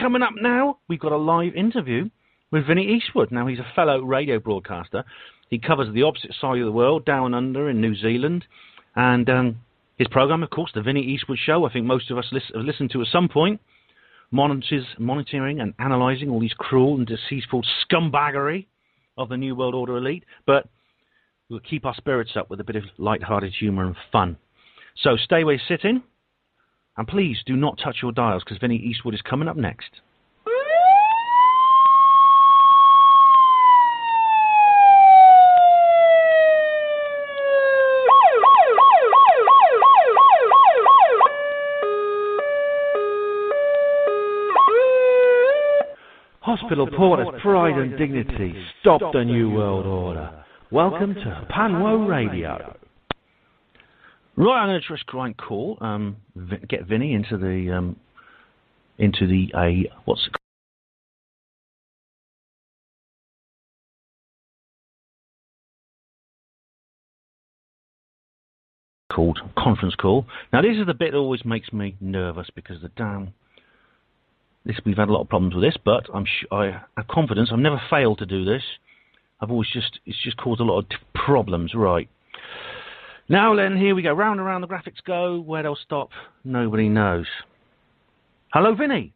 coming up now, we've got a live interview with Vinny Eastwood. Now, he's a fellow radio broadcaster. He covers the opposite side of the world, down under in New Zealand. And his program, of course, the Vinny Eastwood Show, I think most of us have listened to at some point, monitoring and analysing all these cruel and deceitful scumbaggery of the New World Order elite. But we'll keep our spirits up with a bit of light-hearted humour and fun. So stay where you're sitting, and please do not touch your dials, because Vinny Eastwood is coming up next. Hospital Porter's pride and dignity. Stop the New World Order. Welcome to Panwo Radio. Right, I'm going to just try and call, get Vinny into the what's it called? Conference call. Now, this is the bit that always makes me nervous because we've had a lot of problems with this, but I have confidence. I've never failed to do this. It's just caused a lot of problems, right? Now then, here we go. Round and round the graphics go. Where they'll stop, nobody knows. Hello, Vinny.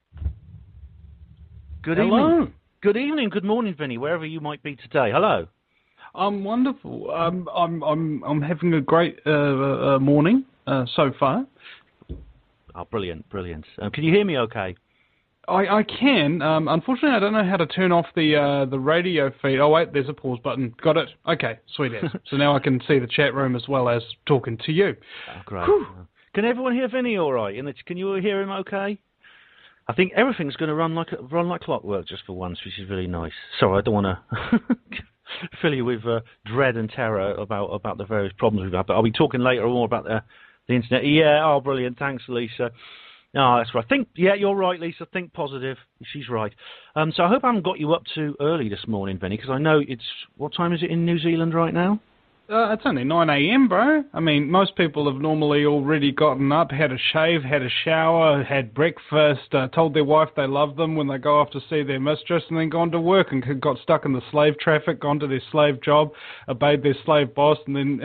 Good evening. Good evening. Good morning, Vinny. Wherever you might be today. Hello. I'm wonderful. I'm having a great morning so far. Oh, brilliant, brilliant. Can you hear me? Okay. I can. Unfortunately, I don't know how to turn off the radio feed. Oh, wait, there's a pause button. Got it. Okay, sweet as. So now I can see the chat room as well as talking to you. Oh, great. Whew. Can everyone hear Vinny all right? Can you hear him okay? I think everything's going to run like clockwork just for once, which is really nice. Sorry, I don't want to fill you with dread and terror about the various problems we've had, but I'll be talking later more about the internet. Yeah, oh, brilliant. Thanks, Lisa. Oh, that's right. You're right, Lisa. Think positive. She's right. So I hope I haven't got you up too early this morning, Vinny, because I know what time is it in New Zealand right now? It's only 9 a.m, bro. I mean, most people have normally already gotten up, had a shave, had a shower, had breakfast, told their wife they love them when they go off to see their mistress, and then gone to work and got stuck in the slave traffic, gone to their slave job, obeyed their slave boss, and then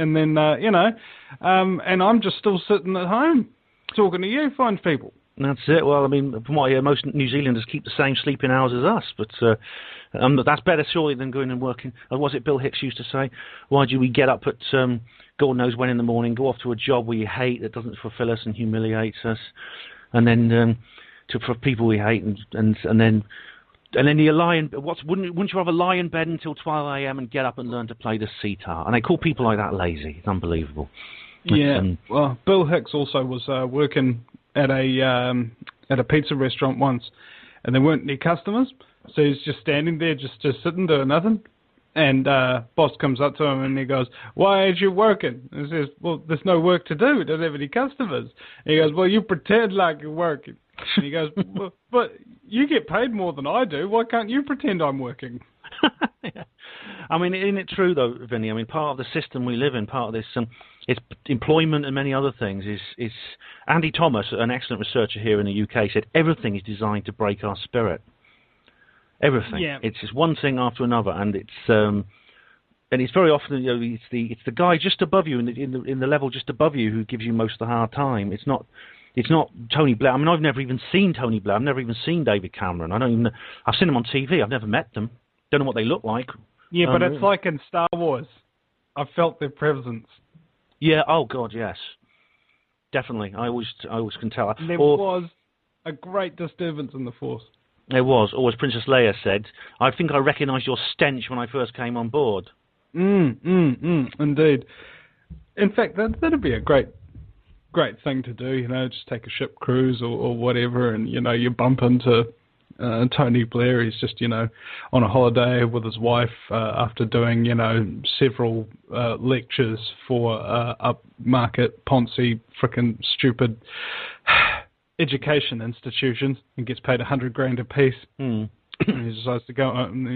and I'm just still sitting at home talking to you, fine people. That's it. Well, I mean, from what I hear, most New Zealanders keep the same sleeping hours as us, but that's better surely than going and working. Was it Bill Hicks used to say, why do we get up at God knows when in the morning, go off to a job we hate that doesn't fulfill us and humiliates us, and then for people we hate, and then you lie in. Wouldn't you rather lie in bed until 12 a.m. and get up and learn to play the sitar? And they call people like that lazy. It's unbelievable. Yeah. Well, Bill Hicks also was working at a pizza restaurant once, and there weren't any customers, so he's just standing there, just sitting, doing nothing. And boss comes up to him and he goes, "Why ain't you working?" And he says, "Well, there's no work to do. We don't have any customers." And he goes, "Well, you pretend like you're working." And he goes, "Well, but you get paid more than I do. Why can't you pretend I'm working?" Yeah. I mean, isn't it true though, Vinny? I mean, part of the system we live in, part of this, it's employment and many other things. Is Andy Thomas, an excellent researcher here in the UK, said everything is designed to break our spirit. Everything. Yeah. It's just one thing after another, and it's very often it's the guy just above you in the level just above you who gives you most of the hard time. It's not Tony Blair. I mean, I've never even seen Tony Blair. I've never even seen David Cameron. I've seen them on TV. I've never met them. Don't know what they look like. Yeah, but it's like in Star Wars. I've felt their presence. Yeah. Oh God, yes. Definitely. I always can tell. There was a great disturbance in the Force. There was, or as Princess Leia said, "I think I recognised your stench when I first came on board." Indeed. In fact, that'd be a great thing to do. Just take a ship cruise or whatever, and you bump into Tony Blair. He's just on a holiday with his wife after doing several lectures for upmarket Ponzi frickin' stupid education institutions, and gets paid $100,000 a piece. And he decides to go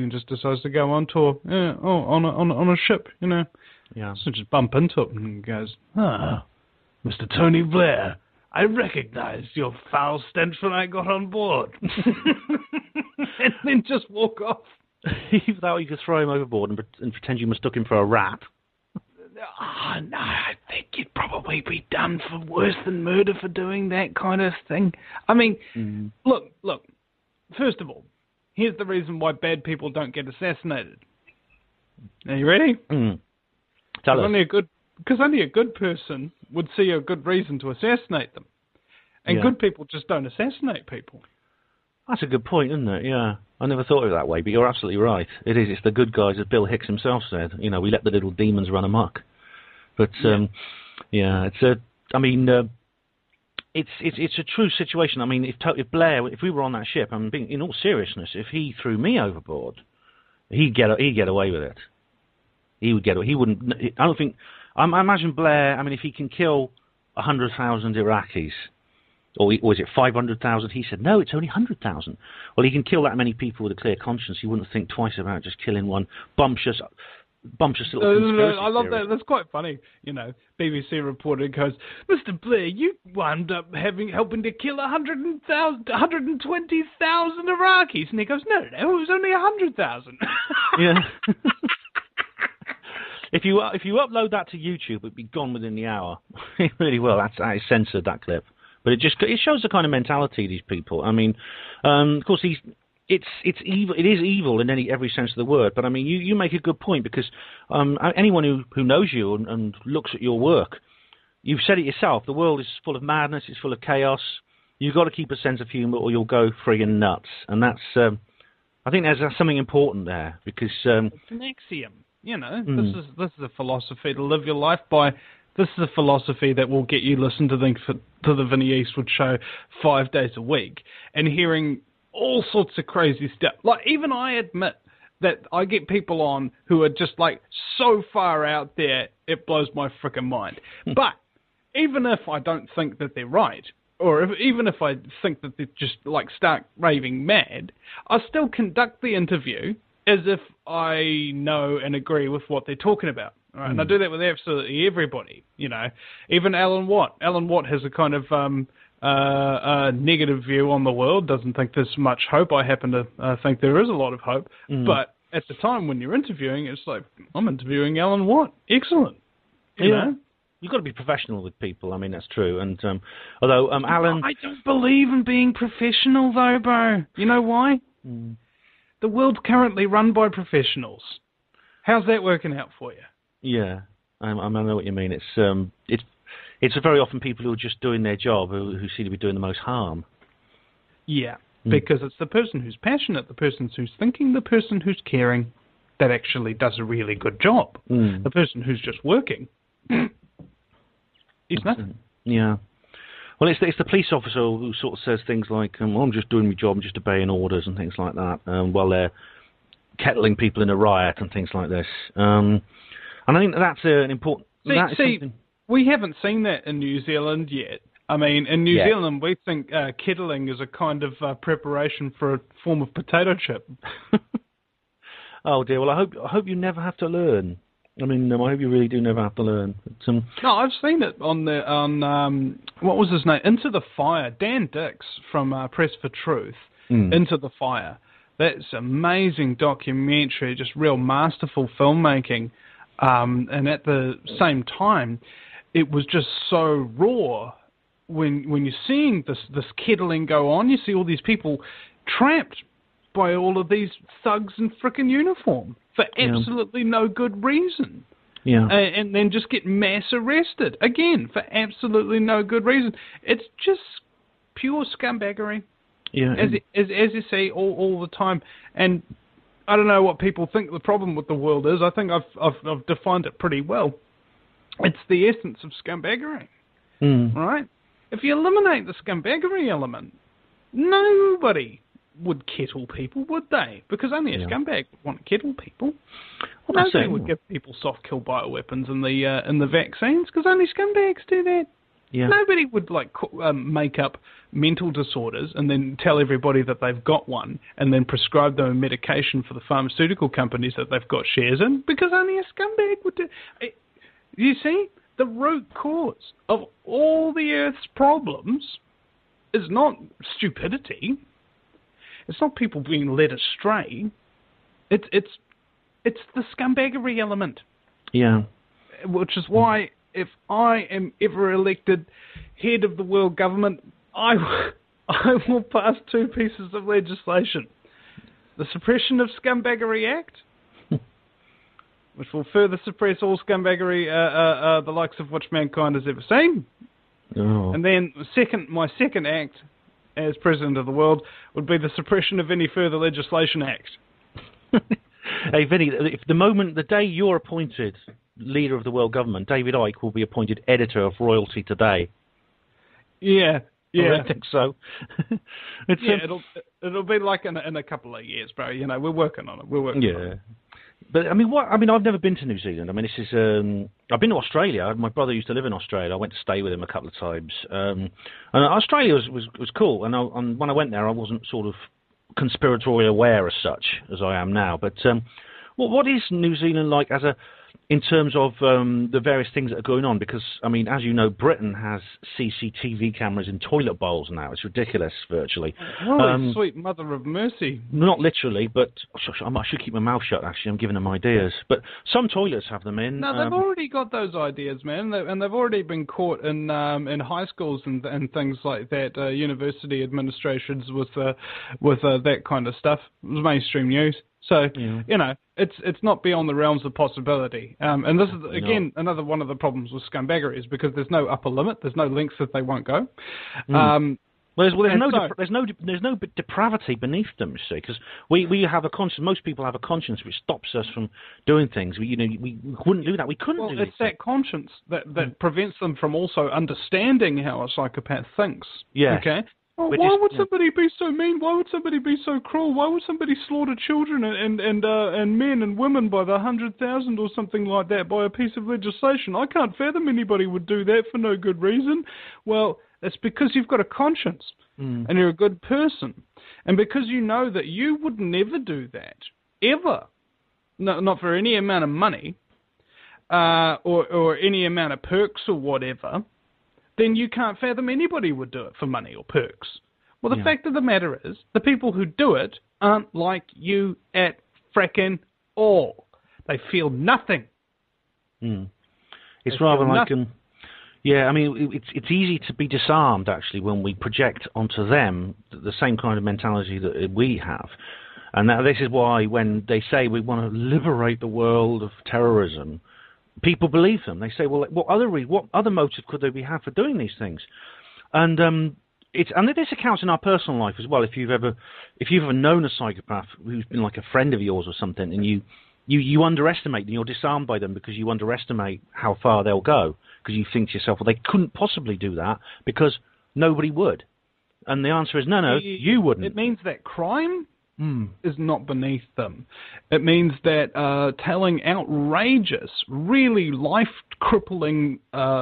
on tour. Yeah, on a ship. Yeah. So just bump into it and he goes, "Mr. Tony Blair, I recognized your foul stench when I got on board. And then just walk off. You thought you could throw him overboard and pretend you mistook him for a rat. Oh, no, I think you'd probably be done for worse than murder for doing that kind of thing. I mean, look, first of all, here's the reason why bad people don't get assassinated. Are you ready? Tell us. Because only a good person would see a good reason to assassinate them. And good people just don't assassinate people. That's a good point, isn't it? Yeah. I never thought of it that way, but you're absolutely right. It is. It's the good guys, as Bill Hicks himself said. You know, we let the little demons run amok. But, it's a... I mean, it's a true situation. I mean, if Blair, if we were on that ship, I mean, in all seriousness, if he threw me overboard, he'd get away with it. He would get. He wouldn't. I don't think. I imagine Blair. I mean, if he can kill 100,000 Iraqis, or is it 500,000? He said no, it's only 100,000. Well, he can kill that many people with a clear conscience. He wouldn't think twice about just killing one bumptious little conspiracy I love theory. that. That's quite funny. You know, BBC reporter goes, Mr. Blair, you wound up helping to kill 120,000 Iraqis, and he goes, no, it was only 100,000. Yeah. If you upload that to YouTube, it'd be gone within the hour. It really will. That is censored, that clip. But it shows the kind of mentality of these people. I mean, of course, it's evil. It is evil in every sense of the word. But I mean, you make a good point, because anyone who knows you and looks at your work, you've said it yourself. The world is full of madness. It's full of chaos. You've got to keep a sense of humour, or you'll go friggin' nuts. And that's, I think, there's something important there, because it's an axiom. You know, this is a philosophy to live your life by. This is a philosophy that will get you listened to the Vinnie Eastwood show 5 days a week and hearing all sorts of crazy stuff. Like, even I admit that I get people on who are just like so far out there, it blows my frickin' mind. But even if I don't think that they're right, or even if I think that they're just like stark raving mad, I still conduct the interview as if I know and agree with what they're talking about. Right? And I do that with absolutely everybody, you know. Even Alan Watt. Alan Watt has a kind of negative view on the world, doesn't think there's much hope. I happen to think there is a lot of hope. But at the time when you're interviewing, it's like, I'm interviewing Alan Watt. Excellent. You know? You've got to be professional with people. I mean, that's true. And although Alan... I don't believe in being professional, though, bro. You know why? The world's currently run by professionals. How's that working out for you? Yeah, I know what you mean. It's very often people who are just doing their job who seem to be doing the most harm. Yeah, because it's the person who's passionate, the person who's thinking, the person who's caring that actually does a really good job. The person who's just working is nothing. Yeah. Well, it's the police officer who sort of says things like, well, I'm just doing my job, I'm just obeying orders and things like that, while they're kettling people in a riot and things like this. And I think that's an important... We haven't seen that in New Zealand yet. I mean, in New Zealand, we think kettling is a kind of preparation for a form of potato chip. Oh, dear. Well, I hope you never have to learn. I mean, I hope you really do never have to learn. But, no, I've seen it on what was his name? Into the Fire. Dan Dix from Press for Truth. Into the Fire. That's amazing documentary, just real masterful filmmaking. And at the same time, it was just so raw. When you're seeing this kettling go on, you see all these people trapped by all of these thugs in frickin' uniform for absolutely no good reason. Yeah. And then just get mass arrested, again, for absolutely no good reason. It's just pure scumbaggery. Yeah. As you see all the time. And I don't know what people think the problem with the world is. I think I've defined it pretty well. It's the essence of scumbaggery. Right? If you eliminate the scumbaggery element, nobody would kettle people, would they? Because only a scumbag would want to kettle people. Well, nobody would give people soft kill bioweapons in the vaccines, because only scumbags do that. Yeah. Nobody would make up mental disorders and then tell everybody that they've got one and then prescribe them a medication for the pharmaceutical companies that they've got shares in, because only a scumbag would do. You see, the root cause of all the Earth's problems is not stupidity. It's not people being led astray. It's the scumbaggery element. Yeah. Which is why, if I am ever elected head of the world government, I will pass 2 pieces of legislation. The Suppression of Scumbaggery Act, which will further suppress all scumbaggery, the likes of which mankind has ever seen. Oh. And then my second act as President of the world would be the suppression of any further legislation act. Hey, Vinny, if the day you're appointed leader of the world government, David Icke will be appointed editor of Royalty Today. Yeah. I think so. It'll be like in a couple of years, bro. You know, we're working on it. On it. But I've never been to New Zealand. I mean, this is. I've been to Australia. My brother used to live in Australia. I went to stay with him a couple of times. And Australia was cool. And when I went there, I wasn't sort of conspiratorially aware as such as I am now. But what is New Zealand like in terms of the various things that are going on? Because, I mean, as you know, Britain has CCTV cameras in toilet bowls now. It's ridiculous, virtually. Holy sweet mother of mercy. Not literally, but I should keep my mouth shut, actually. I'm giving them ideas. But some toilets have them in. No, they've already got those ideas, man. And they've already been caught in high schools and things like that, university administrations with that kind of stuff. It was mainstream news. So, you know, it's not beyond the realms of possibility. And this is, again, another one of the problems with scumbaggery is because there's no upper limit. There's no lengths that they won't go. There's no depravity beneath them, you see, because we have a conscience. Most people have a conscience which stops us from doing things. We wouldn't do that. We couldn't do that. Well, it's that conscience that prevents them from also understanding how a psychopath thinks. Yeah. Okay? Well, why would somebody be so mean? Why would somebody be so cruel? Why would somebody slaughter children and men and women by the 100,000 or something like that by a piece of legislation? I can't fathom anybody would do that for no good reason. Well, it's because you've got a conscience and you're a good person, and because you know that you would never do that ever, no, not for any amount of money or any amount of perks or whatever. Then you can't fathom anybody would do it for money or perks. Well, the fact of the matter is, the people who do it aren't like you at frickin' all. They feel nothing. It's rather like, I mean, it's easy to be disarmed, actually, when we project onto them the same kind of mentality that we have. And this is why when they say we want to liberate the world of terrorism, people believe them. They say, well, what other motive could they have for doing these things? And this accounts in our personal life as well. If you've ever known a psychopath who's been like a friend of yours or something, and you underestimate and you're disarmed by them because you underestimate how far they'll go, because you think to yourself, well, they couldn't possibly do that because nobody would. And the answer is no, you wouldn't. It means that crime is not beneath them. It means that telling outrageous, really life-crippling,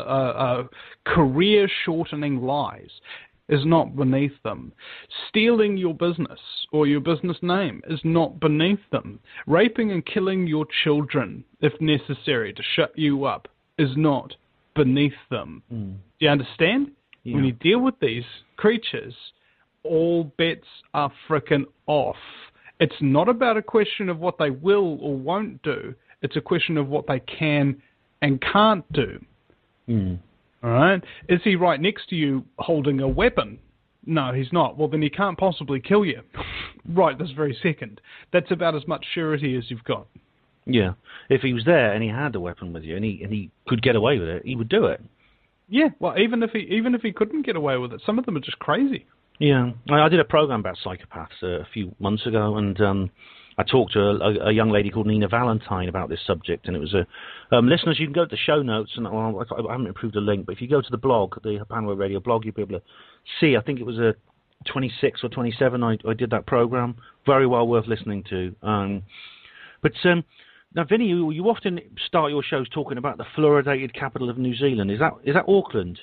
career-shortening lies is not beneath them. Stealing your business or your business name is not beneath them. Raping and killing your children, if necessary, to shut you up is not beneath them. Do you understand? Yeah. When you deal with these creatures, all bets are frickin' off. It's not about a question of what they will or won't do. It's a question of what they can and can't do. All right? Is he right next to you holding a weapon? No, he's not. Well, then he can't possibly kill you right this very second. That's about as much surety as you've got. Yeah. If he was there and he had the weapon with you and he could get away with it, he would do it. Yeah. Well, even if he couldn't get away with it, some of them are just crazy. Yeah, I did a program about psychopaths a few months ago, and I talked to a young lady called Nina Valentine about this subject, and it was listeners, you can go to the show notes, and I haven't improved the link, but if you go to the blog, the Hapanway Radio blog, you'll be able to see, I think it was a 26 or 27, I did that program, very well worth listening to. But now, Vinny, you often start your shows talking about the fluoridated capital of New Zealand. Is that Auckland?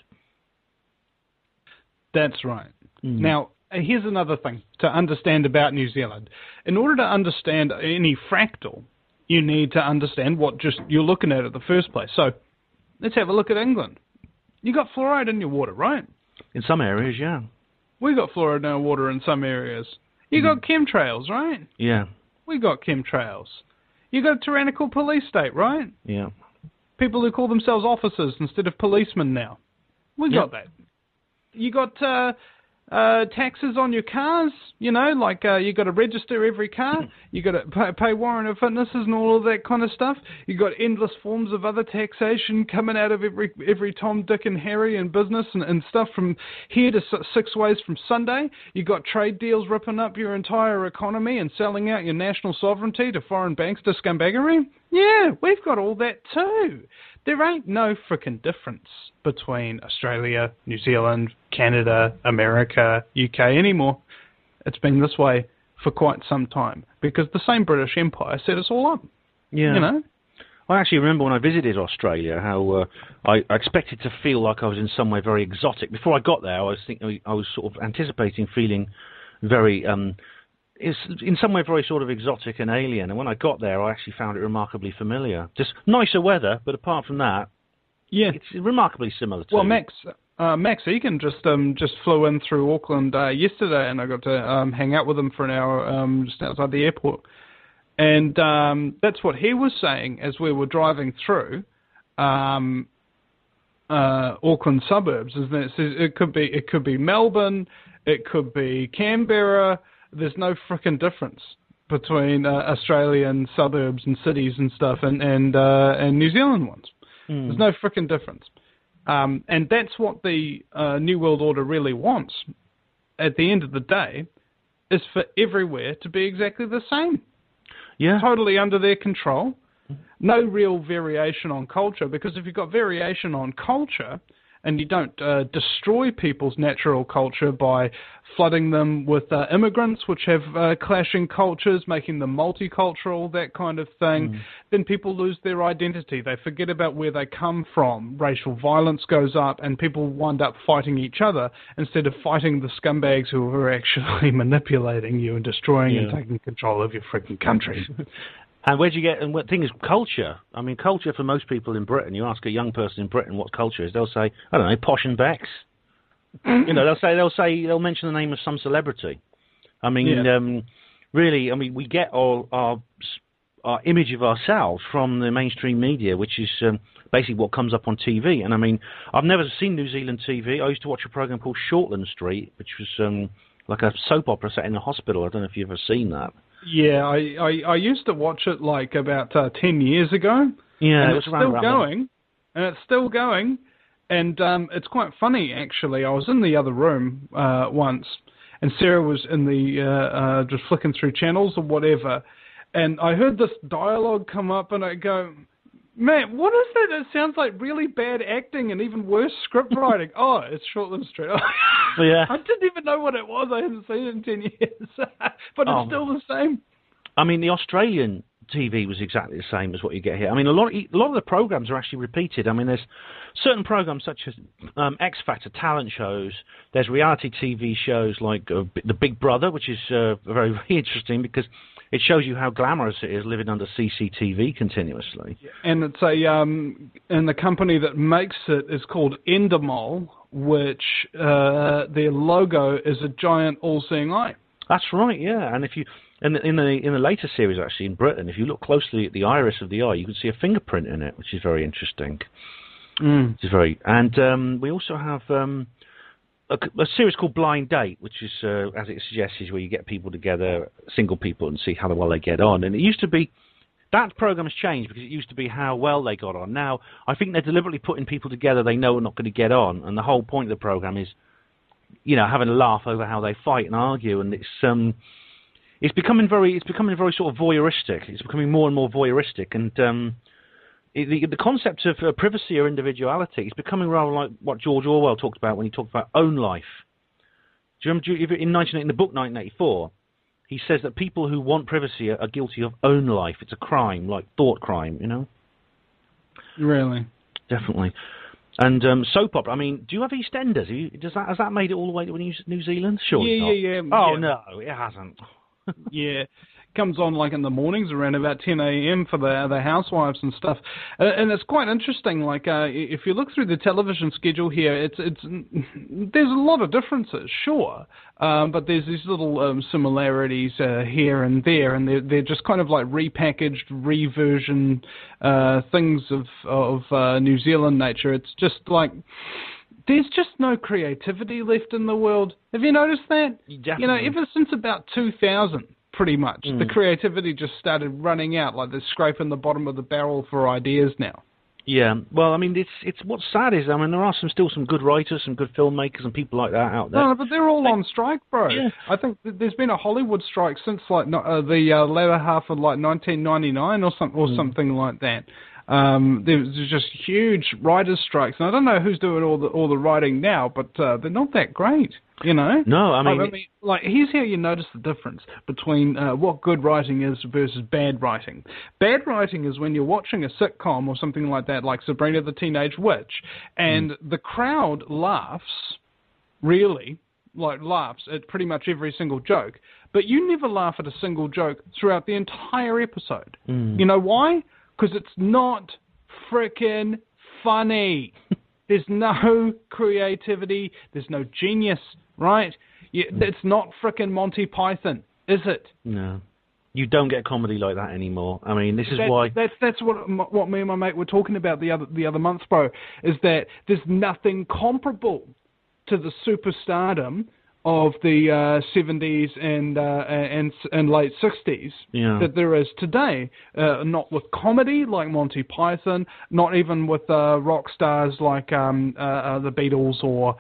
That's right. Now, here's another thing to understand about New Zealand. In order to understand any fractal, you need to understand what just you're looking at the first place. So, let's have a look at England. You got fluoride in your water, right? In some areas, yeah. We got fluoride in our water in some areas. You got chemtrails, right? Yeah. We got chemtrails. You got a tyrannical police state, right? Yeah. People who call themselves officers instead of policemen now. We got that. You got taxes on your cars, you got to register every car. You got to pay warrant of fitnesses and all of that kind of stuff. You got endless forms of other taxation coming out of every Tom, Dick, and Harry in business and stuff from here to 6 ways from Sunday. You got trade deals ripping up your entire economy and selling out your national sovereignty to foreign banks to scumbaggery. Yeah, we've got all that too. There ain't no frickin' difference between Australia, New Zealand, Canada, America, UK anymore. It's been this way for quite some time because the same British Empire set us all up. Yeah. I actually remember when I visited Australia how I expected to feel like I was in some way very exotic. Before I got there, I was sort of anticipating feeling very... is in some way very sort of exotic and alien, and when I got there I actually found it remarkably familiar. Just nicer weather, but apart from that, it's remarkably similar to... Well, Max Egan just flew in through Auckland yesterday, and I got to hang out with him for an hour just outside the airport. And that's what he was saying as we were driving through Auckland suburbs. Is that it could be Melbourne, it could be Canberra. There's no frickin' difference between Australian suburbs and cities and stuff and New Zealand ones. There's no frickin' difference. And that's what the New World Order really wants, at the end of the day, is for everywhere to be exactly the same. Yeah. Totally under their control. No real variation on culture, because if you've got variation on culture and you don't destroy people's natural culture by flooding them with immigrants, which have clashing cultures, making them multicultural, that kind of thing, then people lose their identity. They forget about where they come from. Racial violence goes up, and people wind up fighting each other instead of fighting the scumbags who are actually manipulating you and destroying and taking control of your freaking country. And where'd you get? And the thing is, culture. I mean, culture for most people in Britain. You ask a young person in Britain what culture is, they'll say, I don't know, Posh and Becks. They'll mention the name of some celebrity. I mean, really, I mean, we get all our image of ourselves from the mainstream media, which is basically what comes up on TV. And I mean, I've never seen New Zealand TV. I used to watch a program called Shortland Street, which was like a soap opera set in a hospital. I don't know if you've ever seen that. Yeah, I used to watch it like about 10 years ago. Yeah, and it's still going. And it's still going. And it's quite funny, actually. I was in the other room once, and Sarah was in the just flicking through channels or whatever, and I heard this dialogue come up, and I go, man, what is that? It sounds like really bad acting and even worse script writing. Oh, it's Shortland Street. Yeah. I didn't even know what it was. I hadn't seen it in 10 years. But it's still the same. I mean, the Australian TV was exactly the same as what you get here. I mean, a lot of the programs are actually repeated. I mean, there's certain programs such as X Factor talent shows. There's reality TV shows like The Big Brother, which is very, very interesting because it shows you how glamorous it is living under CCTV continuously. And it's and the company that makes it is called Endemol, which their logo is a giant all-seeing eye. That's right, yeah. And if you in the later series, actually in Britain, if you look closely at the iris of the eye, you can see a fingerprint in it, which is very interesting. Which is very, and we also have a series called Blind Date, which is, as it suggests, is where you get people together, single people, and see how well they get on. And it used to be, that program has changed because it used to be how well they got on. Now, I think they're deliberately putting people together they know are not going to get on, and the whole point of the program is, having a laugh over how they fight and argue, and it's becoming very sort of voyeuristic. It's becoming more and more voyeuristic, and the concept of privacy or individuality is becoming rather like what George Orwell talked about when he talked about own life. Do you remember in the book 1984, he says that people who want privacy are guilty of own life. It's a crime, like thought crime, Really? Definitely. And soap opera. I mean, do you have EastEnders? Has that made it all the way to New Zealand? Sure. Yeah. Oh no, it hasn't. Yeah. Comes on like in the mornings around about 10 a.m. for the housewives and stuff, and it's quite interesting. Like if you look through the television schedule here, it's there's a lot of differences, sure, but there's these little similarities here and there, and they're just kind of like repackaged, reversion things of New Zealand nature. It's just like there's just no creativity left in the world. Have you noticed that? Definitely. You know, ever since about 2000. Pretty much. The creativity just started running out, like they're scraping the bottom of the barrel for ideas now. Yeah, well, I mean, it's what's sad is, I mean, there are still some good writers, some good filmmakers and people like that out there. No, but they're all on strike, bro. Yeah. I think there's been a Hollywood strike since like the latter half of like 1999 or something like that. There's just huge writers' strikes, and I don't know who's doing all the writing now, but they're not that great, you know. No, I mean, like here's how you notice the difference between what good writing is versus bad writing. Bad writing is when you're watching a sitcom or something like that, like Sabrina the Teenage Witch, and the crowd laughs, really, like laughs at pretty much every single joke, but you never laugh at a single joke throughout the entire episode. You know why? Because it's not frickin' funny. There's no creativity. There's no genius, right? It's not frickin' Monty Python, is it? No. You don't get comedy like that anymore. I mean, this is why... That's what me and my mate were talking about the other month, bro, is that there's nothing comparable to the superstardom of the 70s and late 60s that there is today. Not with comedy like Monty Python, not even with rock stars like the Beatles or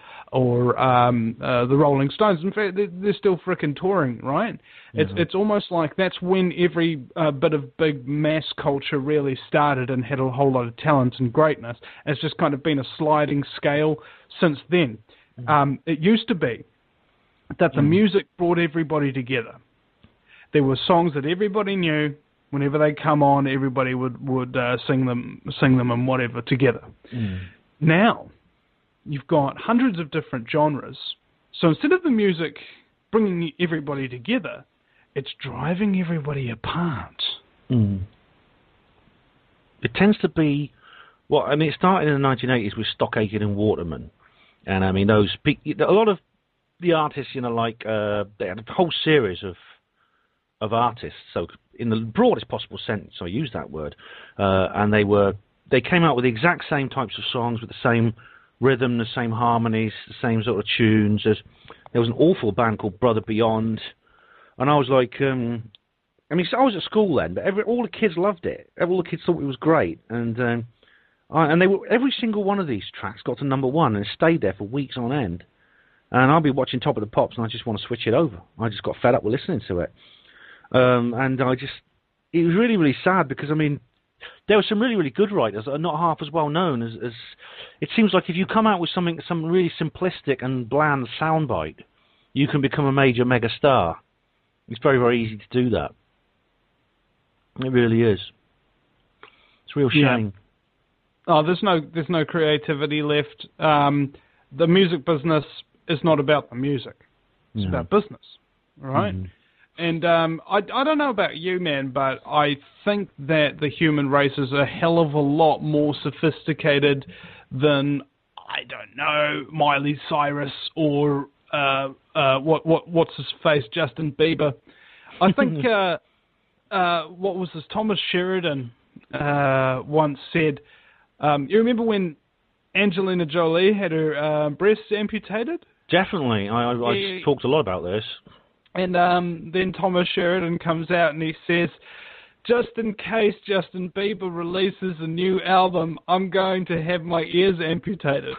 the Rolling Stones. In fact, they're still frickin' touring, right? It's almost like that's when every bit of big mass culture really started and had a whole lot of talent and greatness. It's just kind of been a sliding scale since then. It used to be that the music brought everybody together. There were songs that everybody knew. Whenever they come on, everybody would sing them and whatever together. Now, you've got hundreds of different genres. So instead of the music bringing everybody together, it's driving everybody apart. It tends to be, well, I mean, it started in the 1980s with Stock Aitken and Waterman. And I mean, a lot of the artists, you know, like they had a whole series of artists. So in the broadest possible sense, I use that word, and they came out with the exact same types of songs with the same rhythm, the same harmonies, the same sort of tunes. There was an awful band called Brother Beyond, and I was like, I mean, so I was at school then, but all the kids loved it. All the kids thought it was great, and they were, every single one of these tracks got to #1 and stayed there for weeks on end. And I'll be watching Top of the Pops, and I just want to switch it over. I just got fed up with listening to it. And it was really, really sad because, I mean, there were some really, really good writers that are not half as well known as it seems like if you come out with some really simplistic and bland soundbite, you can become a major mega star. It's very, very easy to do that. It really is. It's a real shame. Yeah. Oh, there's no creativity left. The music business is not about the music. It's about business, right? And I don't know about you, man, but I think that the human race is a hell of a lot more sophisticated than, I don't know, Miley Cyrus or what's his face, Justin Bieber. I think what was this? Thomas Sheridan once said. You remember when Angelina Jolie had her breasts amputated? Definitely. I talked a lot about this. And then Thomas Sheridan comes out and he says, just in case Justin Bieber releases a new album, I'm going to have my ears amputated.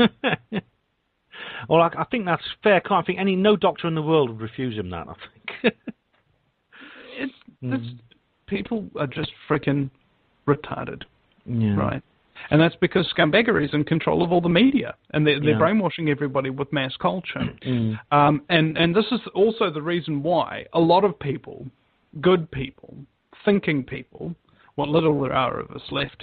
Well, I think that's fair. I think no doctor in the world would refuse him that, I think. People are just freaking retarded, yeah. Right? And that's because Scumbaggery is in control of all the media, and they're brainwashing everybody with mass culture. And this is also the reason why a lot of people, good people, thinking people, what little there are of us left,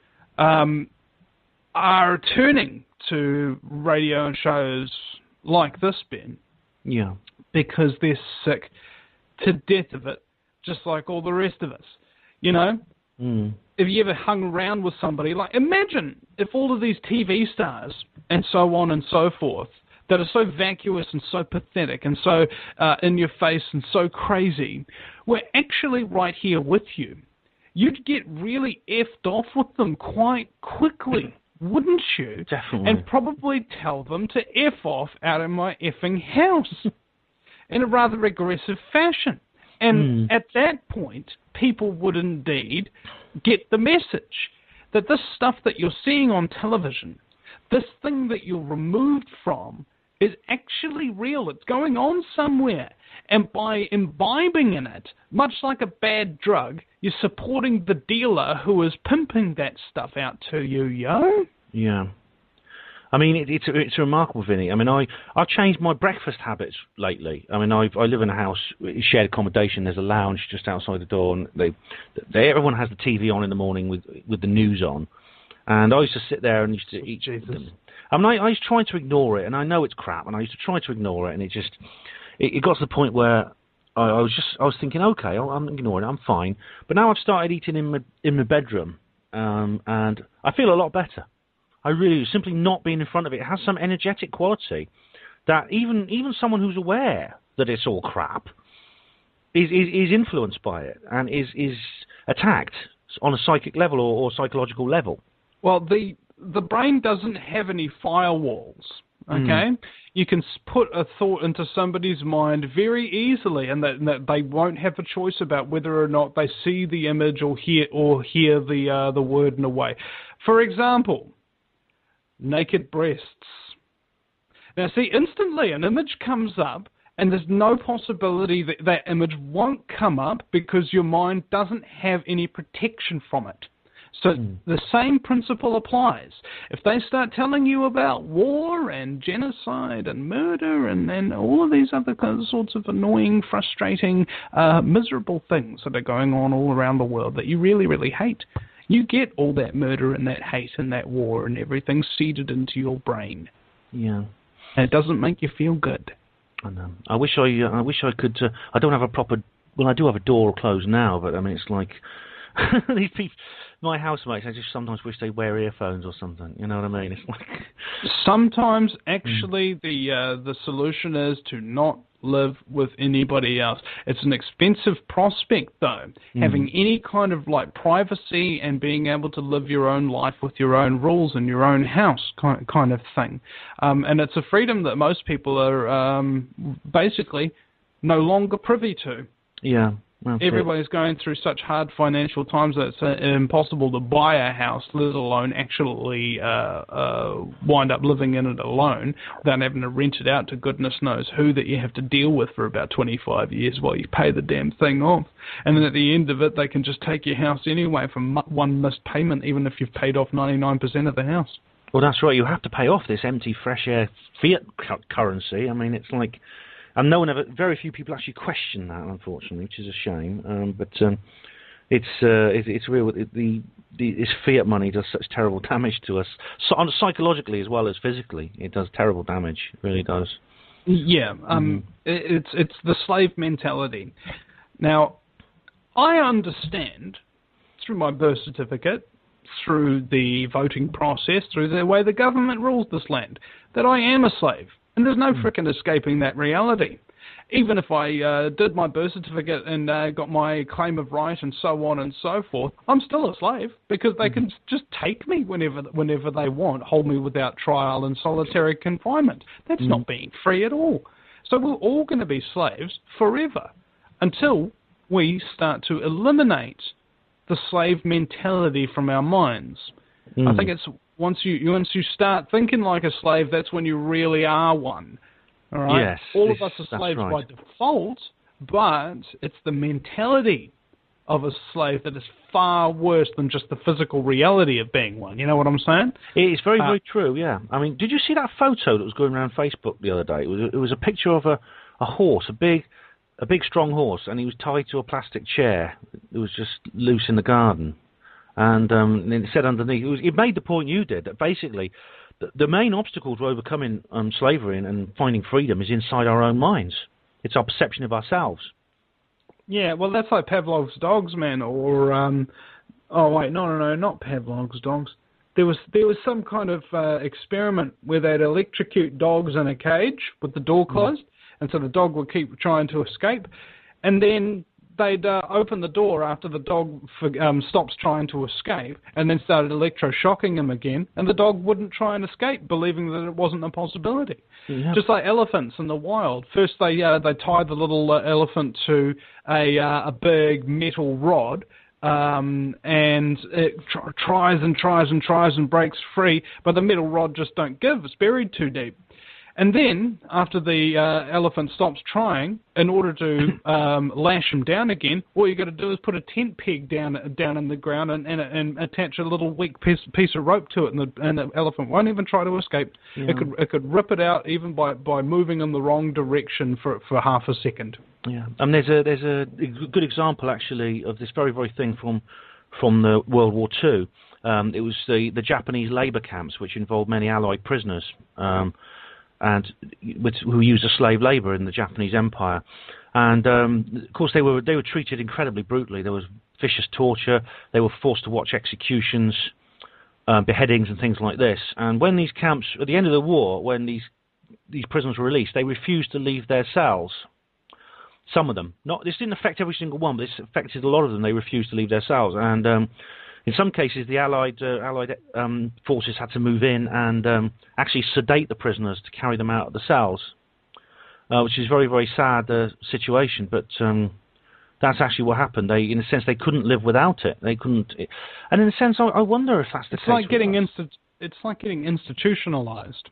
are turning to radio and shows like this, Ben. Yeah. Because they're sick to death of it, just like all the rest of us. You know? If you ever hung around with somebody, like, imagine if all of these TV stars and so on and so forth that are so vacuous and so pathetic and so in your face and so crazy were actually right here with you. You'd get really effed off with them quite quickly, wouldn't you? Definitely. And probably tell them to F off out of my effing house in a rather aggressive fashion. And at that point, people would indeed get the message that this stuff that you're seeing on television, this thing that you're removed from, is actually real. It's going on somewhere. And by imbibing in it, much like a bad drug, you're supporting the dealer who is pimping that stuff out to you, yo. Yeah. I mean, it's remarkable, Vinny. I mean, I've changed my breakfast habits lately. I mean, I live in a house, shared accommodation. There's a lounge just outside the door, and everyone has the TV on in the morning with the news on. And I used to sit there and used to eat. Jesus. I mean, I used to try to ignore it, and I know it's crap, and I used to try to ignore it, and it got to the point where I was thinking, okay, I'm ignoring it, I'm fine. But now I've started eating in my bedroom, and I feel a lot better. I really do. Simply not being in front of it has some energetic quality that even someone who's aware that it's all crap is influenced by it and is attacked on a psychic level or psychological level. Well, the brain doesn't have any firewalls, okay? You can put a thought into somebody's mind very easily, and that they won't have a choice about whether or not they see the image or hear the word in a way. For example, naked breasts. Now, see, instantly an image comes up, and there's no possibility that that image won't come up because your mind doesn't have any protection from it. So the same principle applies. If they start telling you about war and genocide and murder and all of these other sorts of annoying, frustrating, miserable things that are going on all around the world that you really, really hate, you get all that murder and that hate and that war and everything seeded into your brain. Yeah. And it doesn't make you feel good. I know. I wish I could. I don't have a proper. Well, I do have a door closed now, but I mean, it's like these people. My housemates, I just sometimes wish they wear earphones or something. You know what I mean? It's like sometimes actually the solution is to not live with anybody else. It's an expensive prospect, though, having any kind of like privacy and being able to live your own life with your own rules in your own house kind of thing. And it's a freedom that most people are basically no longer privy to. Yeah. Everybody's going through such hard financial times that it's impossible to buy a house, let alone actually wind up living in it alone without having to rent it out to goodness knows who that you have to deal with for about 25 years while you pay the damn thing off. And then at the end of it, they can just take your house anyway for one missed payment, even if you've paid off 99% of the house. Well, that's right. You have to pay off this empty, fresh air fiat currency. I mean, it's like... And very few people actually question that, unfortunately, which is a shame. But it's real. This fiat money does such terrible damage to us, psychologically as well as physically. It does terrible damage. It really does. Yeah. It's the slave mentality. Now, I understand through my birth certificate, through the voting process, through the way the government rules this land, that I am a slave. And there's no frickin' escaping that reality. Even if I did my birth certificate and got my claim of right and so on and so forth, I'm still a slave because they can just take me whenever they want, hold me without trial and solitary confinement. That's not being free at all. So we're all going to be slaves forever until we start to eliminate the slave mentality from our minds. I think it's... Once you start thinking like a slave, that's when you really are one. All right? Yes. All of us are slaves by default, but it's the mentality of a slave that is far worse than just the physical reality of being one. You know what I'm saying? It's very, very true, yeah. I mean, did you see that photo that was going around Facebook the other day? It was a picture of a horse, a big, strong horse, and he was tied to a plastic chair. It was just loose in the garden. And it said underneath, it made the point you did, that basically the main obstacle to overcoming slavery and finding freedom is inside our own minds. It's our perception of ourselves. Yeah, well, that's like Pavlov's dogs, man, or oh wait, no, not Pavlov's dogs. There was some kind of experiment where they'd electrocute dogs in a cage with the door closed, and so the dog would keep trying to escape, and then they'd open the door after the dog stops trying to escape, and then started electroshocking him again, and the dog wouldn't try and escape, believing that it wasn't a possibility. Yeah. Just like elephants in the wild. First, they tie the little elephant to a big metal rod, and it tries and breaks free, but the metal rod just don't give. It's buried too deep. And then, after the elephant stops trying, in order to lash him down again, all you got to do is put a tent peg down in the ground and attach a little weak piece of rope to it, and the elephant won't even try to escape. Yeah. It could rip it out even by moving in the wrong direction for half a second. Yeah, and there's a good example actually of this very thing from the World War II. It was the Japanese labor camps, which involved many Allied prisoners. And who used as slave labor in the Japanese Empire, and of course they were treated incredibly brutally. There was vicious torture. They were forced to watch executions, beheadings, and things like this. And when these camps, at the end of the war, when these prisoners were released, they refused to leave their cells. Some of them, this didn't affect every single one, but this affected a lot of them. They refused to leave their cells, and in some cases, the Allied forces had to move in and actually sedate the prisoners to carry them out of the cells, which is a very sad situation. But that's actually what happened. In a sense, they couldn't live without it. They couldn't, and in a sense, I wonder if that's the case. It's like getting institutionalized.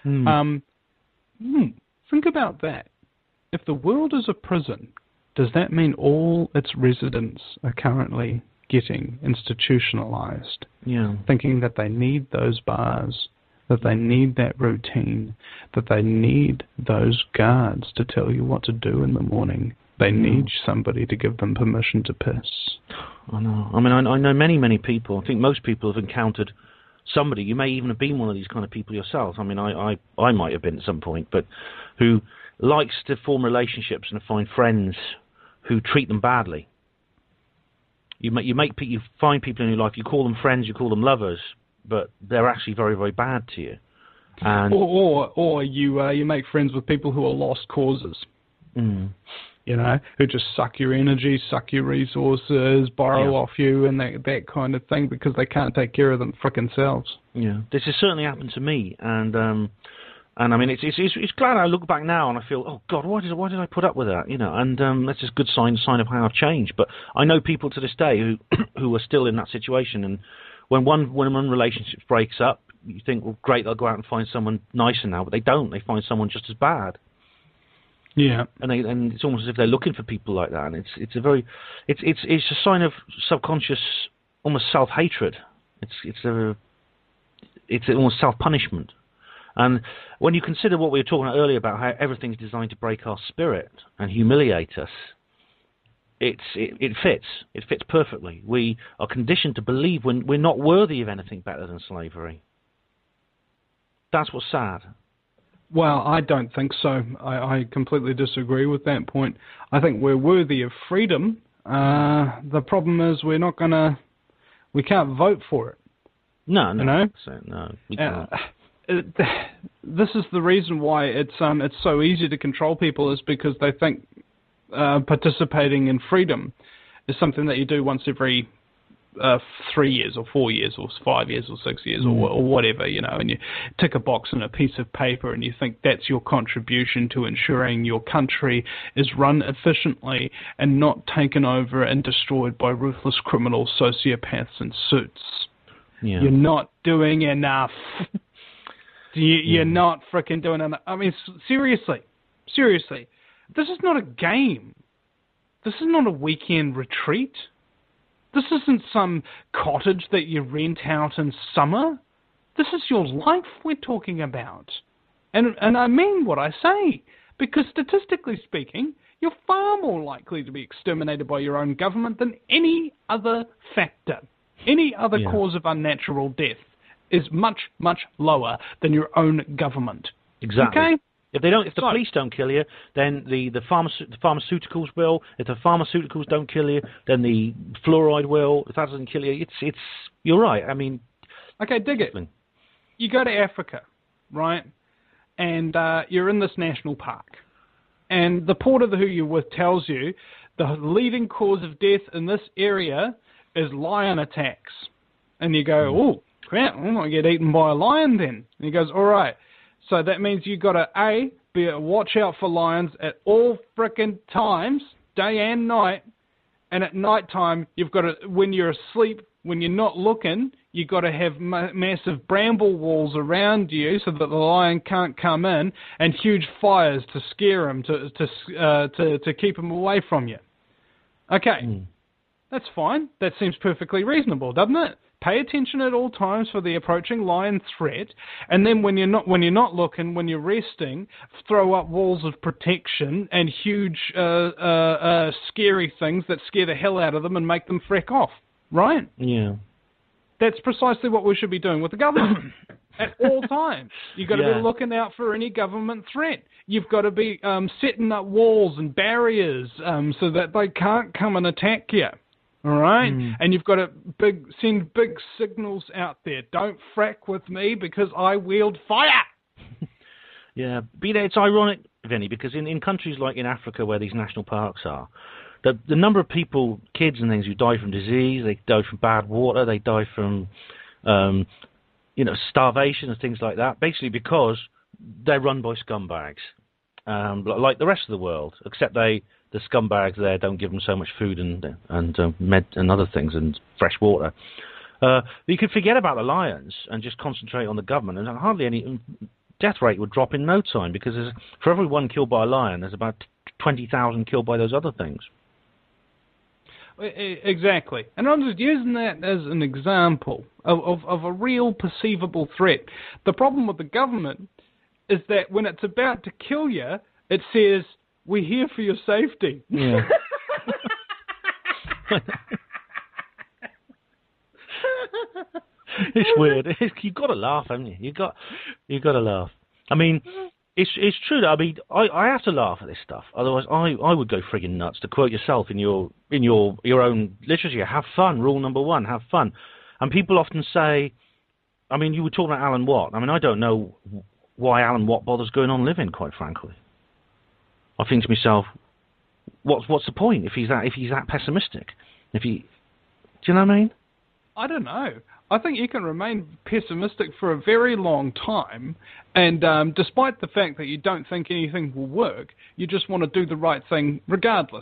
Think about that. If the world is a prison, does that mean all its residents are currently getting institutionalized, thinking that they need those bars, that they need that routine, that they need those guards to tell you what to do in the morning. They need somebody to give them permission to piss. I know. I mean, I know many people. I think most people have encountered somebody. You may even have been one of these kind of people yourself. I mean, I might have been at some point, but who likes to form relationships and find friends who treat them badly. You find people in your life. You call them friends, you call them lovers, but they're actually very bad to you. And or you make friends with people who are lost causes. Who just suck your energy, suck your resources, borrow off you, and that kind of thing because they can't take care of them frickin' selves. Yeah, this has certainly happened to me, and I mean, it's glad I look back now and I feel, oh God, why did I put up with that? And that's a good sign of how I've changed. But I know people to this day who are still in that situation. And when one relationship breaks up, you think, well, great, they'll go out and find someone nicer now, but they don't. They find someone just as bad. Yeah, and it's almost as if they're looking for people like that. And it's a sign of subconscious, almost self-hatred. It's almost self-punishment. And when you consider what we were talking about earlier about how everything's designed to break our spirit and humiliate us, it fits. It fits perfectly. We are conditioned to believe we're not worthy of anything better than slavery. That's what's sad. Well, I don't think so. I completely disagree with that point. I think we're worthy of freedom. The problem is we can't vote for it. No. No, we can't. This is the reason why it's so easy to control people is because they think participating in freedom is something that you do once every 3 years or 4 years or 5 years or 6 years or whatever, and you tick a box on a piece of paper and you think that's your contribution to ensuring your country is run efficiently and not taken over and destroyed by ruthless criminal sociopaths in suits. Yeah. You're not doing enough. You're not frickin' doing enough. I mean, seriously. This is not a game. This is not a weekend retreat. This isn't some cottage that you rent out in summer. This is your life we're talking about. And I mean what I say. Because statistically speaking, you're far more likely to be exterminated by your own government than any other factor. Any other cause of unnatural death is much, much lower than your own government. Exactly. Okay? If the police don't kill you, then the pharmaceuticals will. If the pharmaceuticals don't kill you, then the fluoride will. If that doesn't kill you, it's you're right. I mean, okay, dig it. You go to Africa, right? And you're in this national park, and the porter who you're with tells you the leading cause of death in this area is lion attacks, and you go, oh crap, I'm gonna get eaten by a lion then. And he goes, all right. So that means you've got to, watch out for lions at all frickin' times, day and night. And at night time, you've got to, when you're asleep, when you're not looking, you've got to have massive bramble walls around you so that the lion can't come in, and huge fires to scare him, to keep him away from you. Okay, that's fine. That seems perfectly reasonable, doesn't it? Pay attention at all times for the approaching lion threat, and then when you're not looking, when you're resting, throw up walls of protection and huge, scary things that scare the hell out of them and make them freak off. Right? Yeah. That's precisely what we should be doing with the government at all times. You've got to be looking out for any government threat. You've got to be setting up walls and barriers so that they can't come and attack you. All right? And you've got to send big signals out there. Don't frack with me because I wield fire. Yeah, it's ironic, Vinny, because in countries like in Africa where these national parks are, the number of people, kids and things, who die from disease, they die from bad water, they die from starvation and things like that, basically because they're run by scumbags, like the rest of the world, except the scumbags there don't give them so much food and med and other things and fresh water. You could forget about the lions and just concentrate on the government, and hardly any death rate would drop in no time, because for every one killed by a lion, there's about 20,000 killed by those other things. Exactly. And I'm just using that as an example of a real perceivable threat. The problem with the government is that when it's about to kill you, it says, we're here for your safety. Yeah. It's weird. You've got to laugh, haven't you? You've got to laugh. I mean, it's true that I have to laugh at this stuff. Otherwise, I would go friggin' nuts. To quote yourself in your own literature, have fun. Rule number 1: have fun. And people often say, I mean, you were talking about Alan Watt. I mean, I don't know why Alan Watt bothers going on living, quite frankly. I think to myself, what's the point if he's that pessimistic? Do you know what I mean? I don't know. I think you can remain pessimistic for a very long time, and despite the fact that you don't think anything will work, you just want to do the right thing regardless.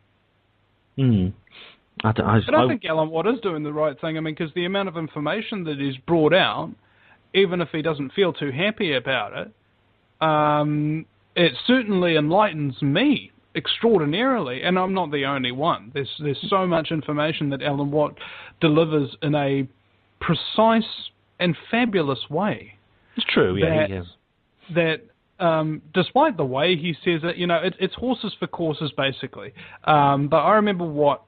I think Alan Watt is doing the right thing. I mean, because the amount of information that is brought out, even if he doesn't feel too happy about it, it certainly enlightens me extraordinarily, and I'm not the only one. There's so much information that Alan Watt delivers in a precise and fabulous way. It's true, yeah, he is. That despite the way he says it, it's horses for courses, basically. But I remember what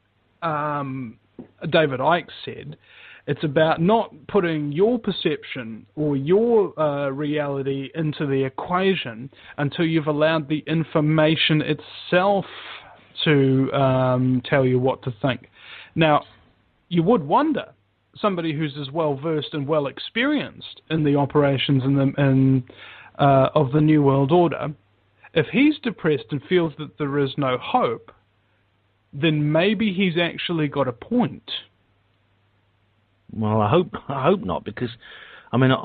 David Icke said. It's about not putting your perception or your reality into the equation until you've allowed the information itself to tell you what to think. Now, you would wonder, somebody who's as well versed and well experienced in the operations of the New World Order, if he's depressed and feels that there is no hope, then maybe he's actually got a point. Well, I hope not, because I mean,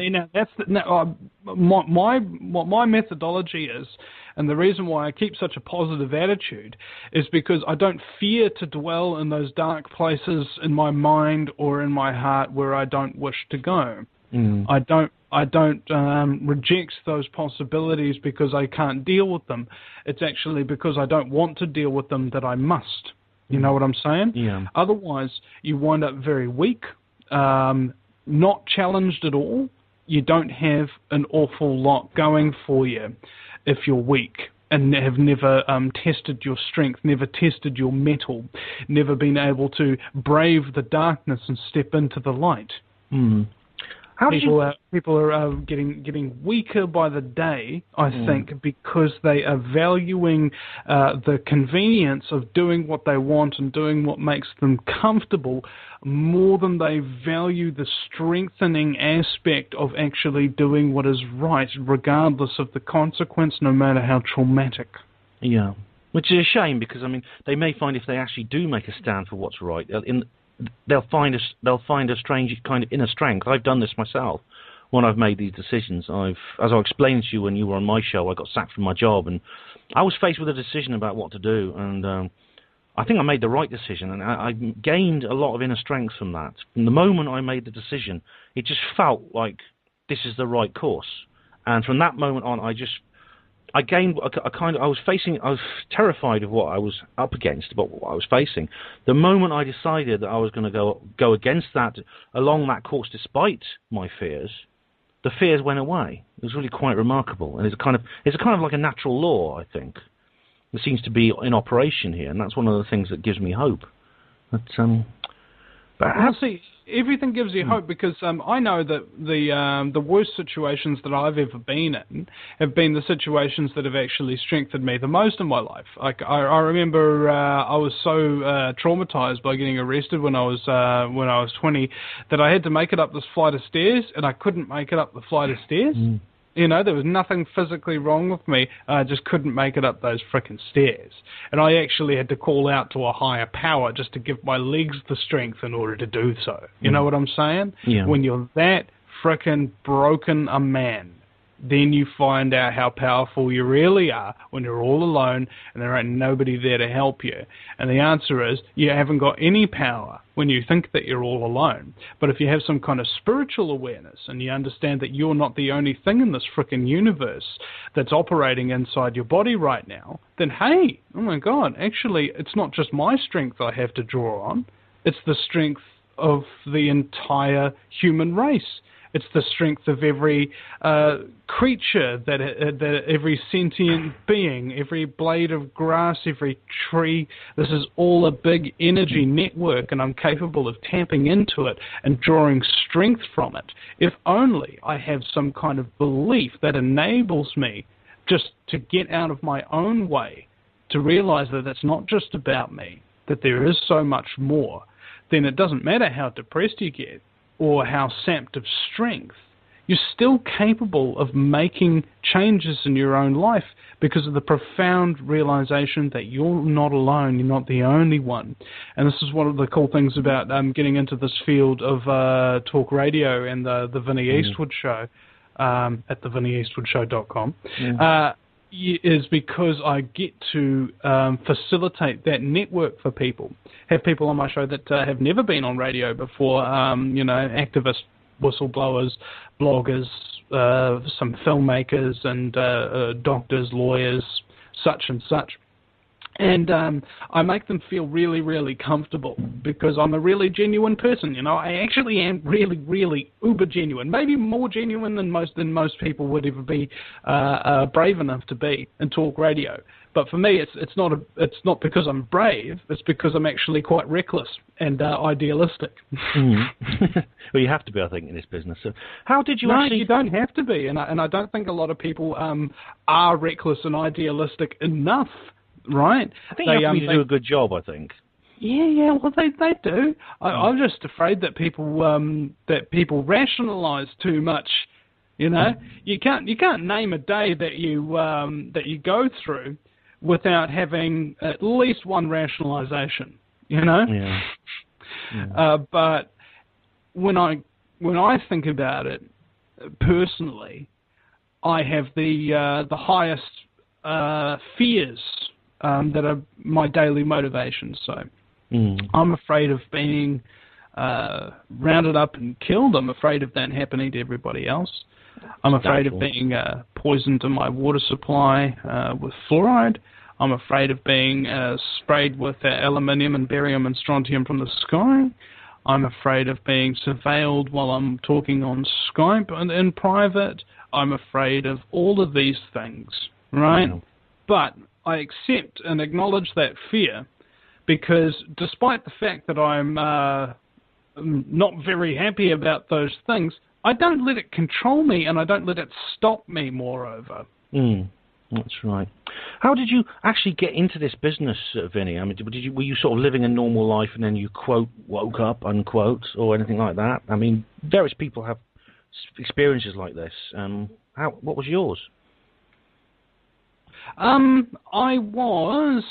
what my methodology is, and the reason why I keep such a positive attitude is because I don't fear to dwell in those dark places in my mind or in my heart where I don't wish to go. I don't reject those possibilities because I can't deal with them. It's actually because I don't want to deal with them that I must. You know what I'm saying? Yeah. Otherwise, you wind up very weak, not challenged at all. You don't have an awful lot going for you if you're weak and have never tested your strength, never tested your mettle, never been able to brave the darkness and step into the light. People are getting weaker by the day, I think, because they are valuing the convenience of doing what they want and doing what makes them comfortable more than they value the strengthening aspect of actually doing what is right, regardless of the consequence, no matter how traumatic. Yeah, which is a shame because they may find if they actually do make a stand for what's right, they'll find a strange kind of inner strength. I've done this myself when I've made these decisions. As I explained to you when you were on my show, I got sacked from my job, and I was faced with a decision about what to do, and I think I made the right decision, and I gained a lot of inner strength from that. From the moment I made the decision, it just felt like this is the right course, and from that moment on, I gained a kind of. I was terrified of what I was up against, about what I was facing. The moment I decided that I was going to go against that, along that course, despite my fears, the fears went away. It was really quite remarkable, and it's kind of like a natural law, I think. It seems to be in operation here, and that's one of the things that gives me hope. But see, everything gives you hope because I know that the worst situations that I've ever been in have been the situations that have actually strengthened me the most in my life. Like I remember I was so traumatized by getting arrested when I was 20 that I had to make it up this flight of stairs, and I couldn't make it up the flight of stairs. You know, there was nothing physically wrong with me. I just couldn't make it up those frickin' stairs. And I actually had to call out to a higher power just to give my legs the strength in order to do so. You know what I'm saying? Yeah. When you're that frickin' broken a man, then you find out how powerful you really are when you're all alone and there ain't nobody there to help you. And the answer is you haven't got any power when you think that you're all alone. But if you have some kind of spiritual awareness and you understand that you're not the only thing in this frickin' universe that's operating inside your body right now, then hey, oh my God, actually it's not just my strength I have to draw on, it's the strength of the entire human race. It's the strength of every creature, that every sentient being, every blade of grass, every tree. This is all a big energy network, and I'm capable of tapping into it and drawing strength from it. If only I have some kind of belief that enables me just to get out of my own way, to realize that it's not just about me, that there is so much more, then it doesn't matter how depressed you get or how sapped of strength, you're still capable of making changes in your own life because of the profound realization that you're not alone, you're not the only one. And this is one of the cool things about getting into this field of talk radio and the Vinnie Eastwood show at thevinnieeastwoodshow.com. Is because I get to facilitate that network for people. Have people on my show that have never been on radio before, activists, whistleblowers, bloggers, some filmmakers and doctors, lawyers, such and such. And I make them feel really, really comfortable because I'm a really genuine person. You know, I actually am really, really uber genuine. Maybe more genuine than most people would ever be brave enough to be in talk radio. But for me, it's not because I'm brave. It's because I'm actually quite reckless and idealistic. Well, you have to be, I think, in this business. So how did you No, actually? you don't have to be, and I don't think a lot of people are reckless and idealistic enough. Right? I think you have to do a good job, I think. Yeah, well, they do. I'm just afraid that people rationalise too much. You know, you can't name a day that you go through without having at least one rationalisation. You know. Yeah. But when I think about it personally, I have the highest fears. That are my daily motivations. So I'm afraid of being rounded up and killed. I'm afraid of that happening to everybody else. I'm afraid of being poisoned to my water supply with fluoride. I'm afraid of being sprayed with aluminium and barium and strontium from the sky. I'm afraid of being surveilled while I'm talking on Skype and in private. I'm afraid of all of these things, right? Yeah. But I accept and acknowledge that fear because despite the fact that I'm not very happy about those things, I don't let it control me, and I don't let it stop me, moreover. That's right. How did you actually get into this business, Vinny? I mean, were you sort of living a normal life and then you, quote, woke up, unquote, or anything like that? I mean, various people have experiences like this. What was yours? I was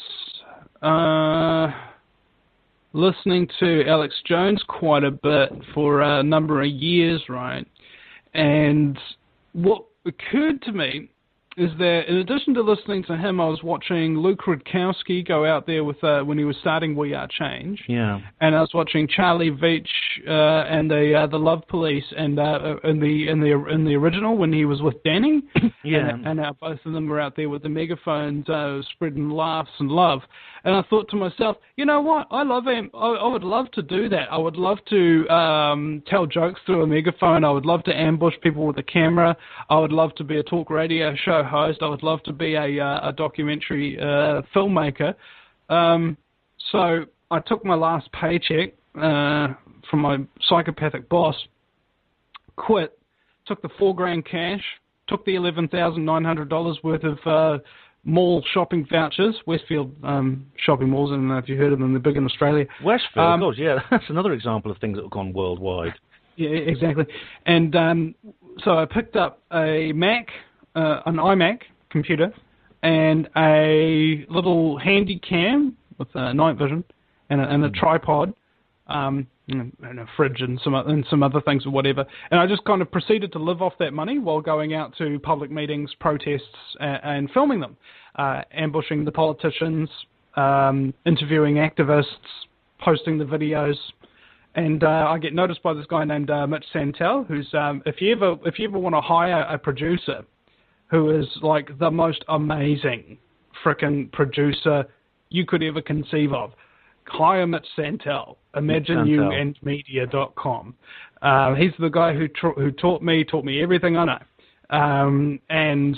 listening to Alex Jones quite a bit for a number of years, right? And what occurred to me is that in addition to listening to him, I was watching Luke Rudkowski go out there with when he was starting We Are Change. Yeah. And I was watching Charlie Veitch and the Love Police and in the original when he was with Danny. Yeah. And both of them were out there with the megaphones spreading laughs and love. And I thought to myself, you know what? I would love to do that. I would love to tell jokes through a megaphone. I would love to ambush people with a camera. I would love to be a talk radio show host. I would love to be a documentary filmmaker. So I took my last paycheck from my psychopathic boss, quit, took the $4,000 cash, took the $11,900 worth of mall shopping vouchers, Westfield shopping malls. I don't know if you heard of them; they're big in Australia. Westfield, of course, yeah. That's another example of things that have gone worldwide. Yeah, exactly. And so I picked up a Mac, an iMac computer, and a little handy cam with night vision, and a tripod, and a fridge and some other things or whatever. And I just kind of proceeded to live off that money while going out to public meetings, protests, and filming them, ambushing the politicians, interviewing activists, posting the videos. And I get noticed by this guy named Mitch Santel, who's if you ever want to hire a producer who is like the most amazing frickin' producer you could ever conceive of, hire Mitch Santel. ImagineYouAndMedia.com. He's the guy who taught me everything I know. And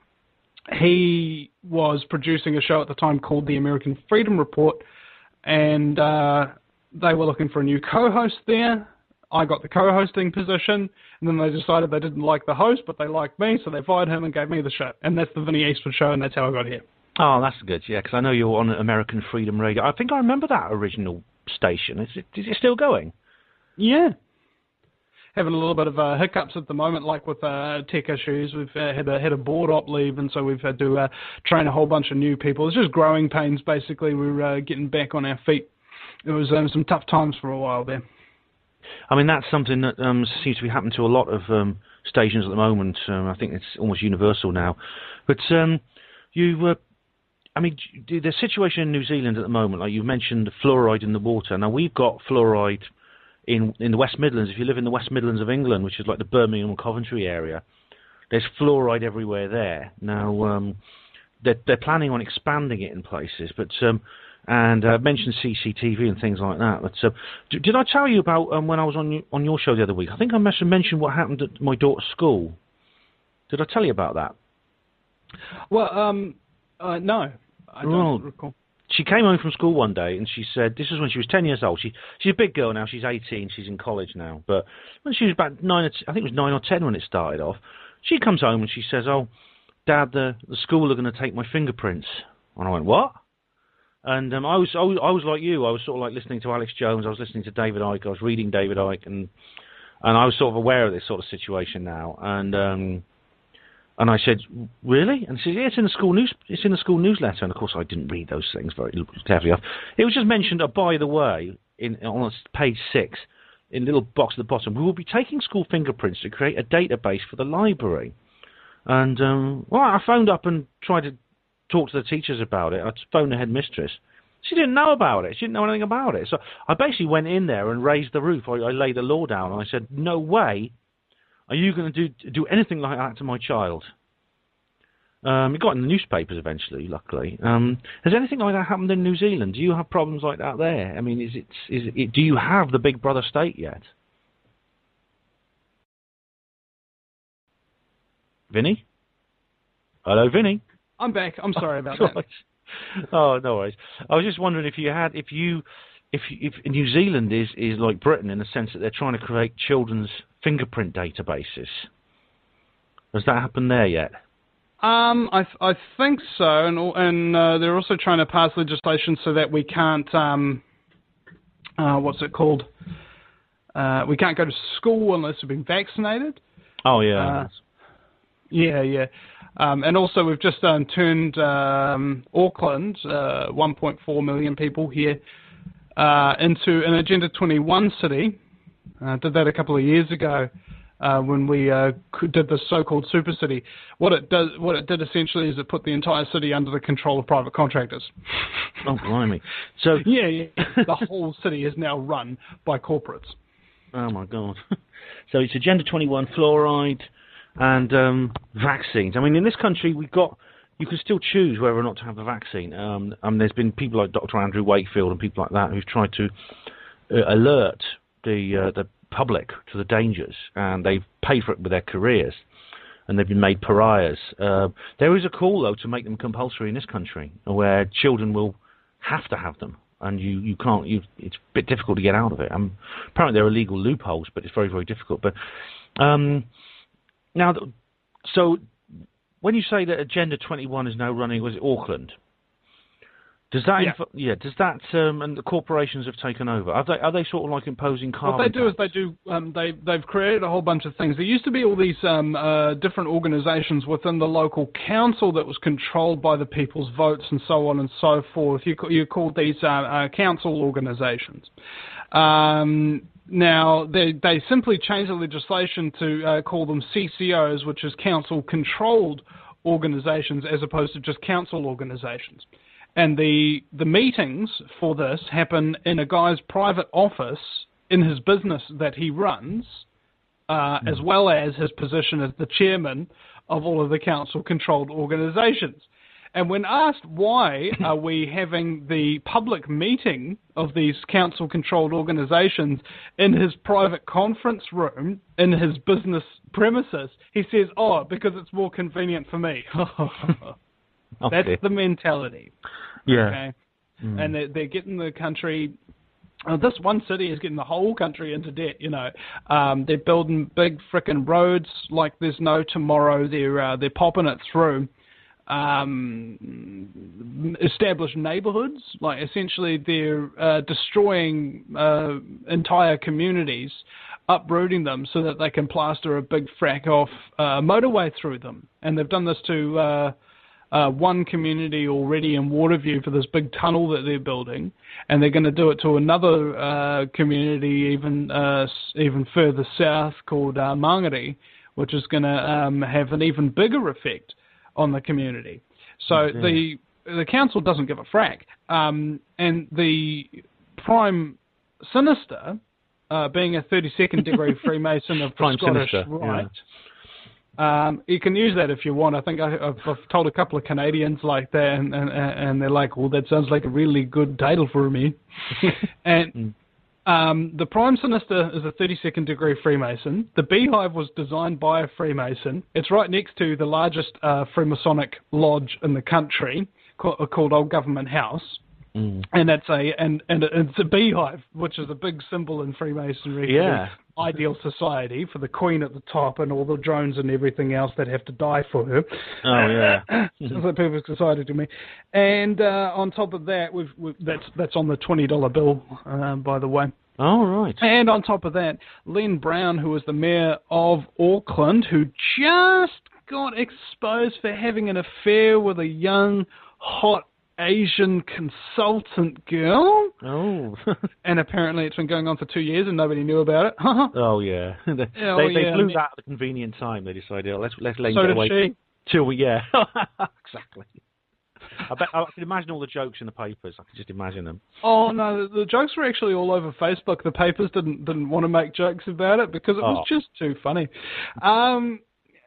he was producing a show at the time called The American Freedom Report, and they were looking for a new co-host there. I got the co-hosting position, and then they decided they didn't like the host, but they liked me, so they fired him and gave me the show. And that's the Vinny Eastwood Show, and that's how I got here. Oh, that's good, yeah, because I know you're on American Freedom Radio. I think I remember that original station. Is it still going? Yeah. Having a little bit of hiccups at the moment, like with tech issues. We've had a board op leave, and so we've had to train a whole bunch of new people. It's just growing pains, basically. We're getting back on our feet. It was some tough times for a while there. I mean, that's something that seems to be happening to a lot of stations at the moment. I think it's almost universal now. But I mean, the situation in New Zealand at the moment, like you mentioned, fluoride in the water. Now, we've got fluoride in the West Midlands. If you live in the West Midlands of England, which is like the Birmingham and Coventry area, there's fluoride everywhere there. Now, they're planning on expanding it in places, but and I mentioned CCTV and things like that. But did I tell you about when I was on your show the other week? I think I must have mentioned what happened at my daughter's school. Did I tell you about that? Well, no, I don't recall. She came home from school one day and she said, this was when she was 10 years old. She's a big girl now. She's 18. She's in college now. But when she was about 9, I think it was 9 or 10 when it started off, she comes home and she says, "Oh, Dad, the school are going to take my fingerprints." And I went, "What?" And I was like you. I was sort of like listening to Alex Jones. I was listening to David Icke. I was reading David Icke, and I was sort of aware of this sort of situation now. And I said, "Really?" And she said, "Yeah, it's in the school news. It's in the school newsletter." And of course, I didn't read those things very carefully. It was just mentioned. By the way, on page 6, in a little box at the bottom, we will be taking school fingerprints to create a database for the library. And well, I phoned up and tried to talk to the teachers about it. I phoned the headmistress. She didn't know about it. She didn't know anything about it. So I basically went in there and raised the roof. I laid the law down and I said, "No way are you going to do anything like that to my child." It got in the newspapers eventually, luckily. Has anything like that happened in New Zealand? Do you have problems like that there? I mean, do you have the Big Brother state yet? Vinny? Hello, Vinny? I'm back. I'm sorry about that. Oh, no worries. I was just wondering if New Zealand is like Britain in the sense that they're trying to create children's fingerprint databases. Has that happened there yet? I think so, and they're also trying to pass legislation so that we can't what's it called? We can't go to school unless we've been vaccinated. Oh yeah. Yeah. And also we've just turned Auckland, 1.4 million people here, into an Agenda 21 city. Did that a couple of years ago. When we did the so-called super city, what it did essentially is it put the entire city under the control of private contractors. Oh, blimey! So yeah, the whole city is now run by corporates. Oh my God! So it's Agenda 21, fluoride, and vaccines. I mean, in this country, you can still choose whether or not to have the vaccine. There's been people like Dr. Andrew Wakefield and people like that who've tried to alert the public to the dangers, and they've paid for it with their careers, and they've been made pariahs. There is a call, though, to make them compulsory in this country, where children will have to have them, and you can't. It's a bit difficult to get out of it. Apparently, there are legal loopholes, but it's very, very difficult. But now, so when you say that Agenda 21 is now running, was it Auckland? Does that, does that, and the corporations have taken over? Are they sort of like imposing carbon What they do tax? is they've created a whole bunch of things. There used to be all these different organisations within the local council that was controlled by the people's votes and so on and so forth. You called these council organisations. Now, they simply changed the legislation to call them CCOs, which is council-controlled organisations, as opposed to just council organisations. And the meetings for this happen in a guy's private office in his business that he runs, as well as his position as the chairman of all of the council-controlled organisations. And when asked why are we having the public meeting of these council-controlled organisations in his private conference room in his business premises, he says, because it's more convenient for me. That's the mentality. Yeah. Okay? And they're getting the country... this one city is getting the whole country into debt, They're building big frickin' roads like there's no tomorrow. They're popping it through. Established neighborhoods, like essentially they're destroying entire communities, uprooting them so that they can plaster a big frack off motorway through them. And they've done this to one community already in Waterview for this big tunnel that they're building, and they're going to do it to another community even further south called Mangere, which is going to have an even bigger effect on the community. So the council doesn't give a frack. And the Prime Sinister, being a 32nd degree Freemason of the Scottish Rite, you can use that if you want. I think I've told a couple of Canadians like that, and they're like, well, that sounds like a really good title for me. And the Prime Sinister is a 32nd degree Freemason. The Beehive was designed by a Freemason. It's right next to the largest Freemasonic lodge in the country, called Old Government House. And it's a beehive, which is a big symbol in Freemasonry. Yeah. For the ideal society, for the Queen at the top and all the drones and everything else that have to die for her. Oh yeah. It's a perfect society to me. And on top of that, that's on the $20 bill, by the way. Oh, right. And on top of that, Len Brown, who was the mayor of Auckland, who just got exposed for having an affair with a young, hot Asian consultant girl. Oh. And apparently it's been going on for 2 years and nobody knew about it. Oh, yeah. They blew that at the convenient time. They decided, let's let so get did away. She. Till we, yeah. Exactly. I can imagine all the jokes in the papers. I can just imagine them. Oh, no, the jokes were actually all over Facebook. The papers didn't want to make jokes about it because it was just too funny.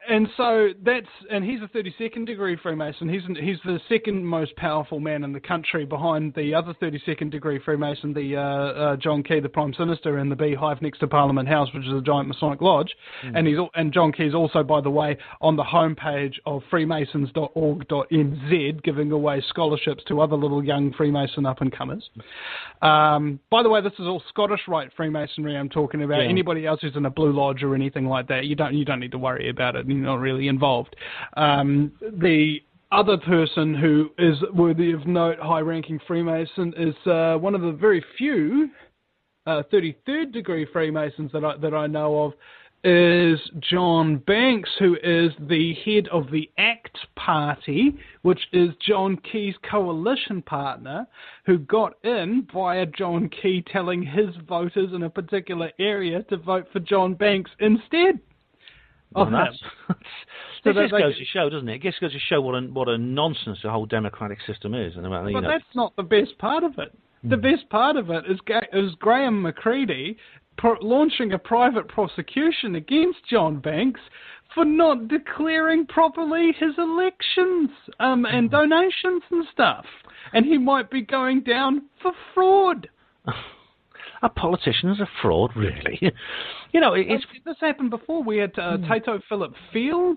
And so he's a 32nd degree Freemason. He's the second most powerful man in the country, behind the other 32nd degree Freemason, the John Key, the Prime Sinister, in the Beehive next to Parliament House, which is a giant Masonic lodge. And John Key is also, by the way, on the homepage of freemasons.org.nz, giving away scholarships to other little young Freemason up and comers. By the way, this is all Scottish Rite Freemasonry I'm talking about. Yeah. Anybody else who's in a Blue Lodge or anything like that, you don't need to worry about it. You're not really involved. The other person who is worthy of note, high-ranking Freemason, is one of the very few 33rd degree Freemasons that I know of, is John Banks, who is the head of the ACT Party, which is John Key's coalition partner, who got in via John Key telling his voters in a particular area to vote for John Banks instead. Well, this just goes to show, doesn't it? It just goes to show what a nonsense the whole democratic system is. And but that's not the best part of it. The best part of it is Graham McCready launching a private prosecution against John Banks for not declaring properly his elections and donations and stuff. And he might be going down for fraud. A politician is a fraud, really? This happened before. We had Tato Philip Field,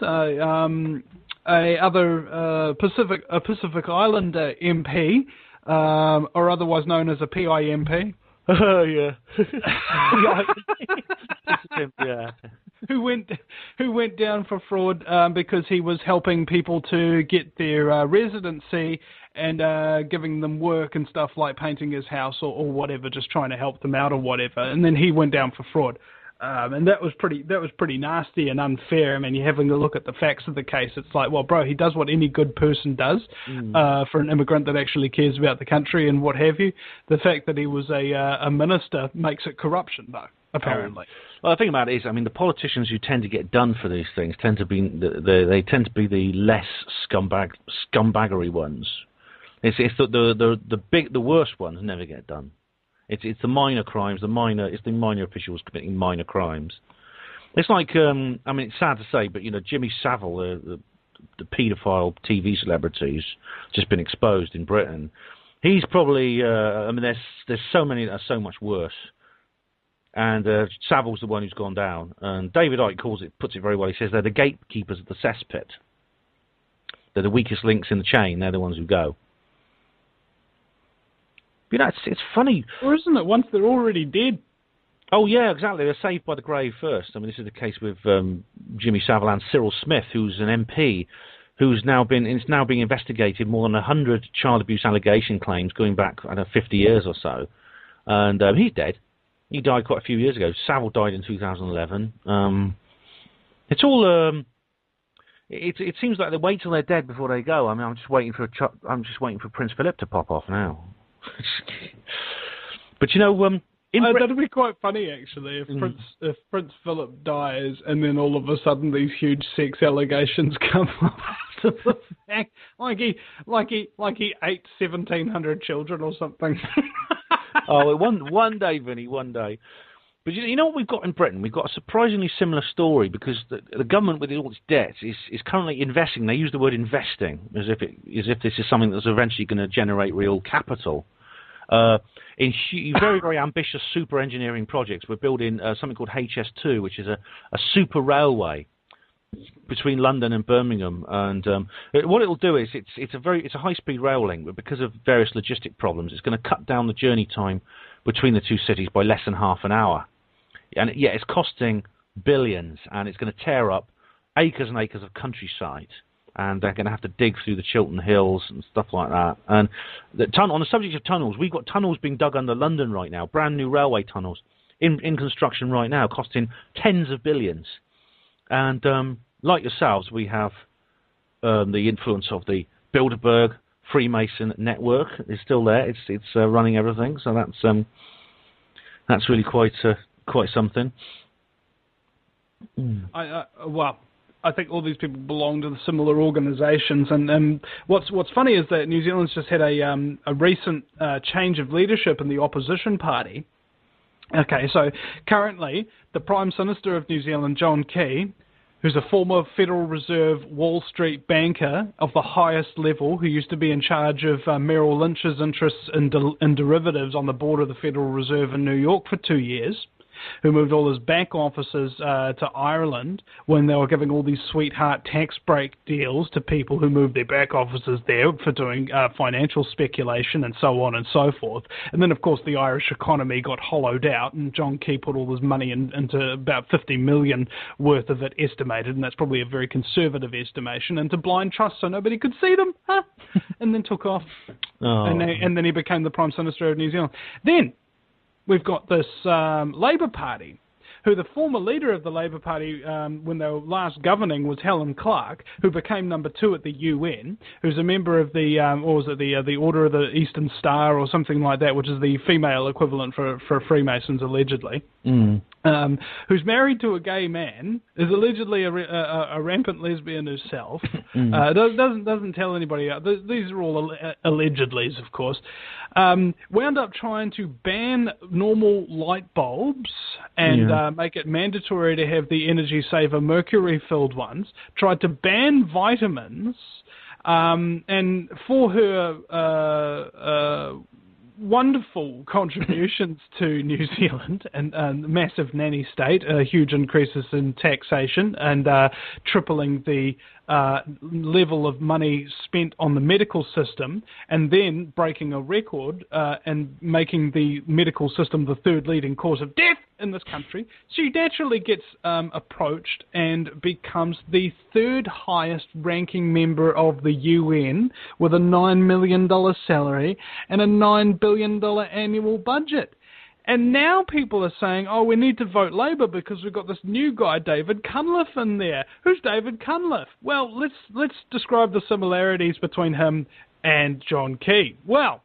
other Pacific Islander MP, or otherwise known as a PIMP. Oh, yeah. Yeah. Who went down for fraud because he was helping people to get their residency and giving them work and stuff like painting his house or whatever, just trying to help them out or whatever. And then he went down for fraud. And that was pretty nasty and unfair. I mean, you're having a look at the facts of the case. It's like, well, bro, he does what any good person does for an immigrant that actually cares about the country and what have you. The fact that he was a minister makes it corruption, though, apparently. Well, the thing about it is, I mean, the politicians who tend to get done for these things tend to be they tend to be the less scumbaggery ones. It's the worst ones never get done. It's the minor crimes, the minor officials committing minor crimes. It's like, I mean, it's sad to say, but, Jimmy Savile, the paedophile TV celebrity who's just been exposed in Britain, he's probably, I mean, there's so many that are so much worse. And Savile's the one who's gone down. And David Icke puts it very well. He says they're the gatekeepers of the cesspit. They're the weakest links in the chain. They're the ones who go. It's funny. Or isn't it once they're already dead? Oh, yeah, exactly. They're saved by the grave first. I mean, this is the case with Jimmy Savile and Cyril Smith, who's an MP, who's now being investigated more than 100 child abuse allegation claims going back, 50 years or so. And he's dead. He died quite a few years ago. Savile died in 2011. It's all... It seems like they wait till they're dead before they go. I mean, I'm just waiting for Prince Philip to pop off now. But that'd be quite funny actually if Prince Philip dies and then all of a sudden these huge sex allegations come up after the fact, like he ate 1,700 children or something. Oh, one day, Vinny, one day. But you know what we've got in Britain? We've got a surprisingly similar story because the government, with all its debts, is currently investing. They use the word investing as if this is something that's eventually going to generate real capital. In very, very ambitious super engineering projects, we're building something called HS2, which is a super railway between London and Birmingham. And what it'll do is it's a high-speed rail link, but because of various logistic problems, it's going to cut down the journey time between the two cities by less than half an hour. And yeah, it's costing billions, and it's going to tear up acres and acres of countryside. And they're going to have to dig through the Chiltern Hills and stuff like that. And on the subject of tunnels, we've got tunnels being dug under London right now, brand new railway tunnels in construction right now, costing tens of billions. And like yourselves, we have the influence of the Bilderberg Freemason network is still there. It's running everything. So that's really quite something. I think all these people belong to the similar organisations, and what's funny is that New Zealand's just had a recent change of leadership in the opposition party. Okay, so currently the Prime Minister of New Zealand, John Key, who's a former Federal Reserve Wall Street banker of the highest level, who used to be in charge of Merrill Lynch's interests in derivatives on the board of the Federal Reserve in New York for 2 years, who moved all his back offices to Ireland when they were giving all these sweetheart tax break deals to people who moved their back offices there for doing financial speculation and so on and so forth. And then, of course, the Irish economy got hollowed out, and John Key put all his money into about 50 million worth of it estimated, and that's probably a very conservative estimation, into blind trust so nobody could see them, and then took off. And then he became the Prime Minister of New Zealand. Then we've got this Labour Party, who the former leader of the Labour Party when they were last governing was Helen Clark, who became number 2 at the UN, who's a member of the, the Order of the Eastern Star or something like that, which is the female equivalent for Freemasons, allegedly. Who's married to a gay man, is allegedly a rampant lesbian herself, doesn't tell anybody. These are all allegedlys, of course. Wound up trying to ban normal light bulbs and make it mandatory to have the Energy Saver mercury-filled ones. Tried to ban vitamins, and for her wonderful contributions to New Zealand and massive nanny state, huge increases in taxation and tripling the level of money spent on the medical system, and then breaking a record and making the medical system the 3rd leading cause of death in this country. She naturally gets approached and becomes the 3rd highest ranking member of the UN with a $9 million salary and a $9 billion annual budget. And now people are saying, we need to vote Labour because we've got this new guy, David Cunliffe, in there. Who's David Cunliffe? Well, let's describe the similarities between him and John Key. Well,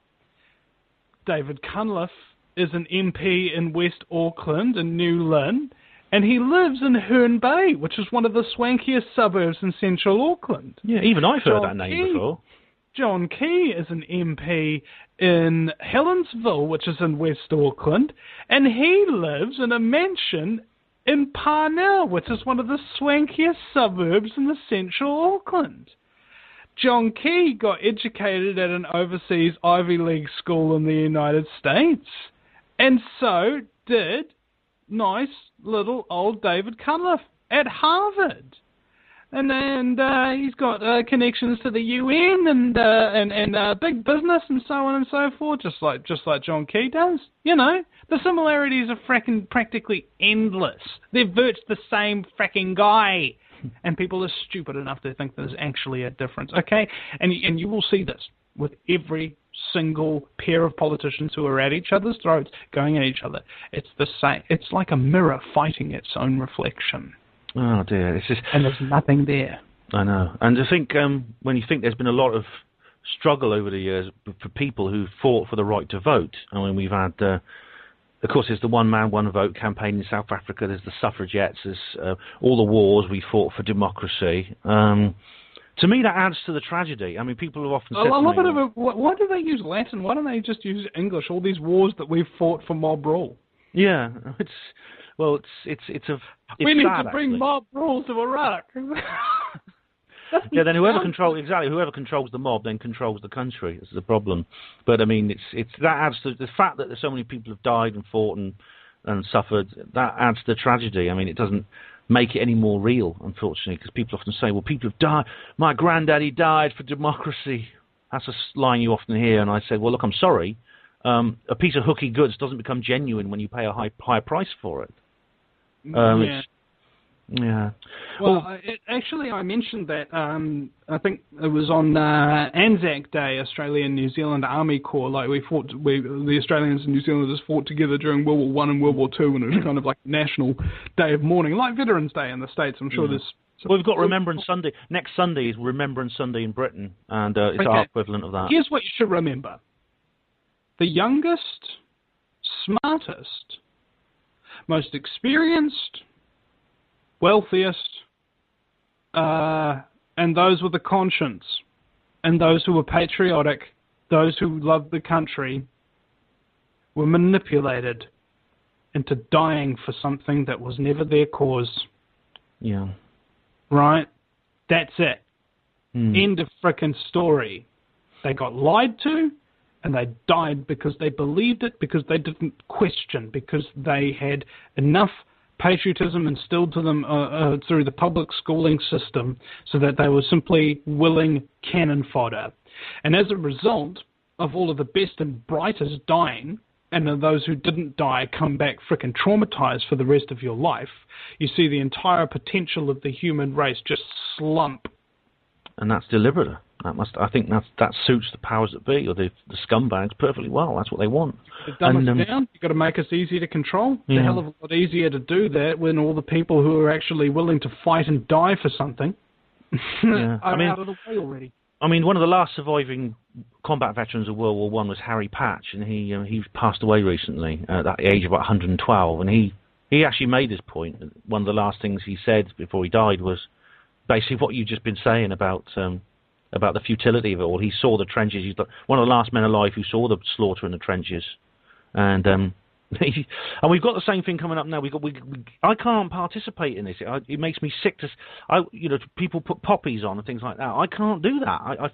David Cunliffe is an MP in West Auckland in New Lynn, and he lives in Herne Bay, which is one of the swankiest suburbs in central Auckland. Yeah, even I've heard that name before. John Key is an MP in Helensville, which is in West Auckland, and he lives in a mansion in Parnell, which is one of the swankiest suburbs in the central Auckland. John Key got educated at an overseas Ivy League school in the United States, and so did nice little old David Cunliffe at Harvard. And he's got connections to the UN and big business and so on and so forth, just like John Key does. You know, the similarities are practically endless. They're virtually the same fracking guy, and people are stupid enough to think there's actually a difference. Okay, and you will see this with every single pair of politicians who are at each other's throats, going at each other. It's the same. It's like a mirror fighting its own reflection. Oh dear, it's just... And there's nothing there. I know. And I think when you think there's been a lot of struggle over the years for people who fought for the right to vote. I mean, we've had, of course, there's the one man, one vote campaign in South Africa. There's the suffragettes. There's all the wars we fought for democracy. To me, that adds to the tragedy. I mean, people have often said to me... Why do they use Latin? Why don't they just use English? All these wars that we've fought for mob rule. Yeah, it's we need sad, to bring actually. mob rule to Iraq. Yeah, then whoever controls the mob then controls the country. This is the problem. But I mean, it's that adds to the fact that so many people have died and fought and suffered. That adds to the tragedy. I mean, it doesn't make it any more real, unfortunately, because people often say, "Well, people have died. My granddaddy died for democracy." That's a line you often hear, and I said, "Well, look, I'm sorry. A piece of hooky goods doesn't become genuine when you pay a high price for it." Yeah. Well, actually, I mentioned that. I think it was on Anzac Day, Australia and New Zealand Army Corps. Like the Australians and New Zealanders fought together during World War I and World War II, and it was kind of like a national day of mourning, like Veterans Day in the States. I'm sure there's. Well, we've got Remembrance Sunday. Next Sunday is Remembrance Sunday in Britain, and it's our equivalent of that. Here's what you should remember: the youngest, smartest, most experienced, wealthiest, and those with a conscience, and those who were patriotic, those who loved the country, were manipulated into dying for something that was never their cause. Yeah. right? That's it. End of frickin' story. They got lied to, and they died because they believed it, because they didn't question, because they had enough patriotism instilled to them through the public schooling system so that they were simply willing cannon fodder. And as a result of all of the best and brightest dying, and then those who didn't die come back frickin' traumatized for the rest of your life, you see the entire potential of the human race just slump. And that's deliberate. I think that suits the powers that be, or the scumbags, perfectly well. That's what they want. To dumb us down, you've got to make us easy to control. It's a hell of a lot easier to do that when all the people who are actually willing to fight and die for something are out of the way already. I mean, one of the last surviving combat veterans of World War I was Harry Patch, and he passed away recently at the age of about 112. And he actually made this point. One of the last things he said before he died was basically what you've just been saying about the futility of it all. He saw the trenches. He's one of the last men alive who saw the slaughter in the trenches, and and we've got the same thing coming up now. I can't participate in this. It makes me sick people put poppies on and things like that. I can't do that. I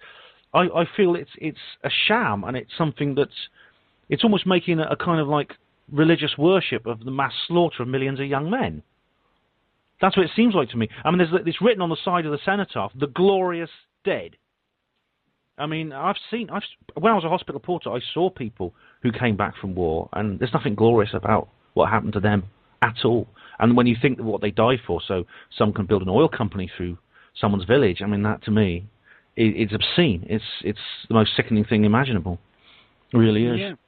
feel it's a sham, and it's something it's almost making a kind of like religious worship of the mass slaughter of millions of young men. That's what it seems like to me. I mean, it's written on the side of the cenotaph, "The Glorious Dead." I mean, when I was a hospital porter, I saw people who came back from war, and there's nothing glorious about what happened to them at all. And when you think of what they died for, so some can build an oil company through someone's village, I mean, that to me, it's obscene. It's the most sickening thing imaginable. It really is. Yeah.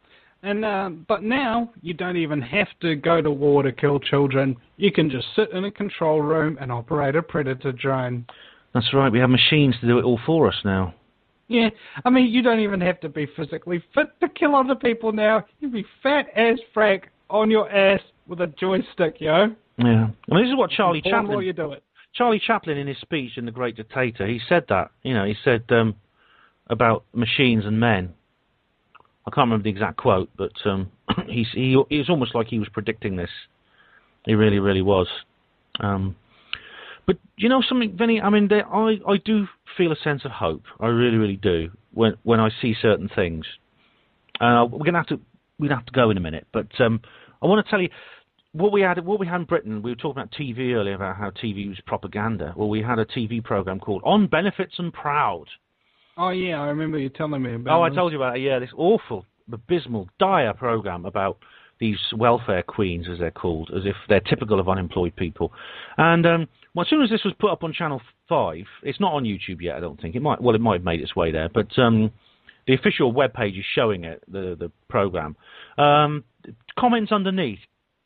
And but now you don't even have to go to war to kill children. You can just sit in a control room and operate a predator drone. That's right. We have machines to do it all for us now. Yeah. I mean, you don't even have to be physically fit to kill other people now. You'd be fat as frack on your ass with a joystick, yo. Yeah. I mean, this is what Charlie Chaplin... While you do it. Charlie Chaplin, in his speech in The Great Dictator, he said that. He said about machines and men. I can't remember the exact quote, but he was almost like he was predicting this. He really, really was. But you know something, Vinny? I mean, I do feel a sense of hope. I really, really do when I see certain things. We'd have to go in a minute, but I want to tell you what we had in Britain. We were talking about TV earlier, about how TV was propaganda. Well, we had a TV program called On Benefits and Proud. Oh, yeah, I remember you telling me about it. Oh, I told you about it, yeah, this awful, abysmal, dire program about these welfare queens, as they're called, as if they're typical of unemployed people. And as soon as this was put up on Channel 5, it's not on YouTube yet, I don't think. It might have made its way there, but the official webpage is showing it, the program. Comments underneath,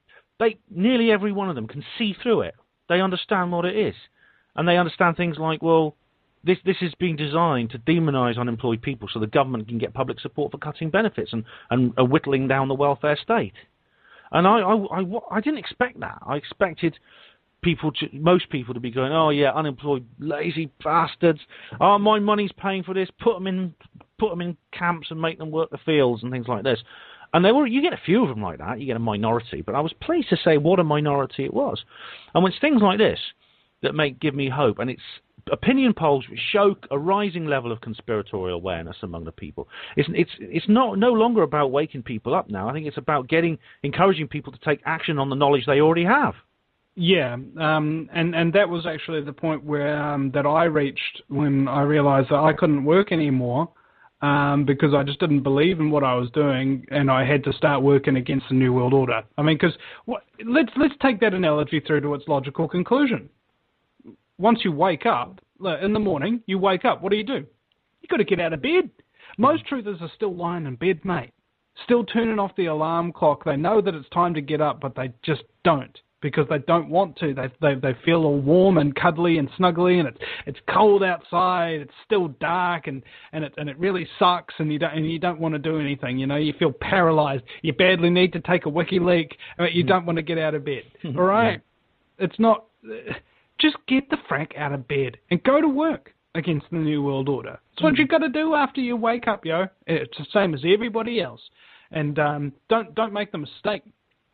nearly every one of them can see through it. They understand what it is. And they understand things like, well, This is being designed to demonise unemployed people so the government can get public support for cutting benefits and whittling down the welfare state. And I didn't expect that. I expected most people to be going, oh yeah, unemployed lazy bastards. Oh, my money's paying for this. Put them in camps and make them work the fields and things like this. And you get a few of them like that. You get a minority, but I was pleased to say what a minority it was. And when it's things like this that give me hope, and it's opinion polls which show a rising level of conspiratorial awareness among the people. It's no longer about waking people up now. I think it's about encouraging people to take action on the knowledge they already have. Yeah, and that was actually the point where that I reached when I realized that I couldn't work anymore because I just didn't believe in what I was doing, and I had to start working against the New World Order. I mean, because let's take that analogy through to its logical conclusion. Once you wake up, in the morning, you wake up, what do? You've got to get out of bed. Most truthers are still lying in bed, mate. Still turning off the alarm clock. They know that it's time to get up, but they just don't because they don't want to. They feel all warm and cuddly and snuggly, and it's cold outside. It's still dark, and it really sucks, and you don't want to do anything. You feel paralyzed. You badly need to take a WikiLeaks, but you don't want to get out of bed. All right? It's not... Just get the frack out of bed and go to work against the New World Order. That's what you've got to do after you wake up, yo. It's the same as everybody else. And don't make the mistake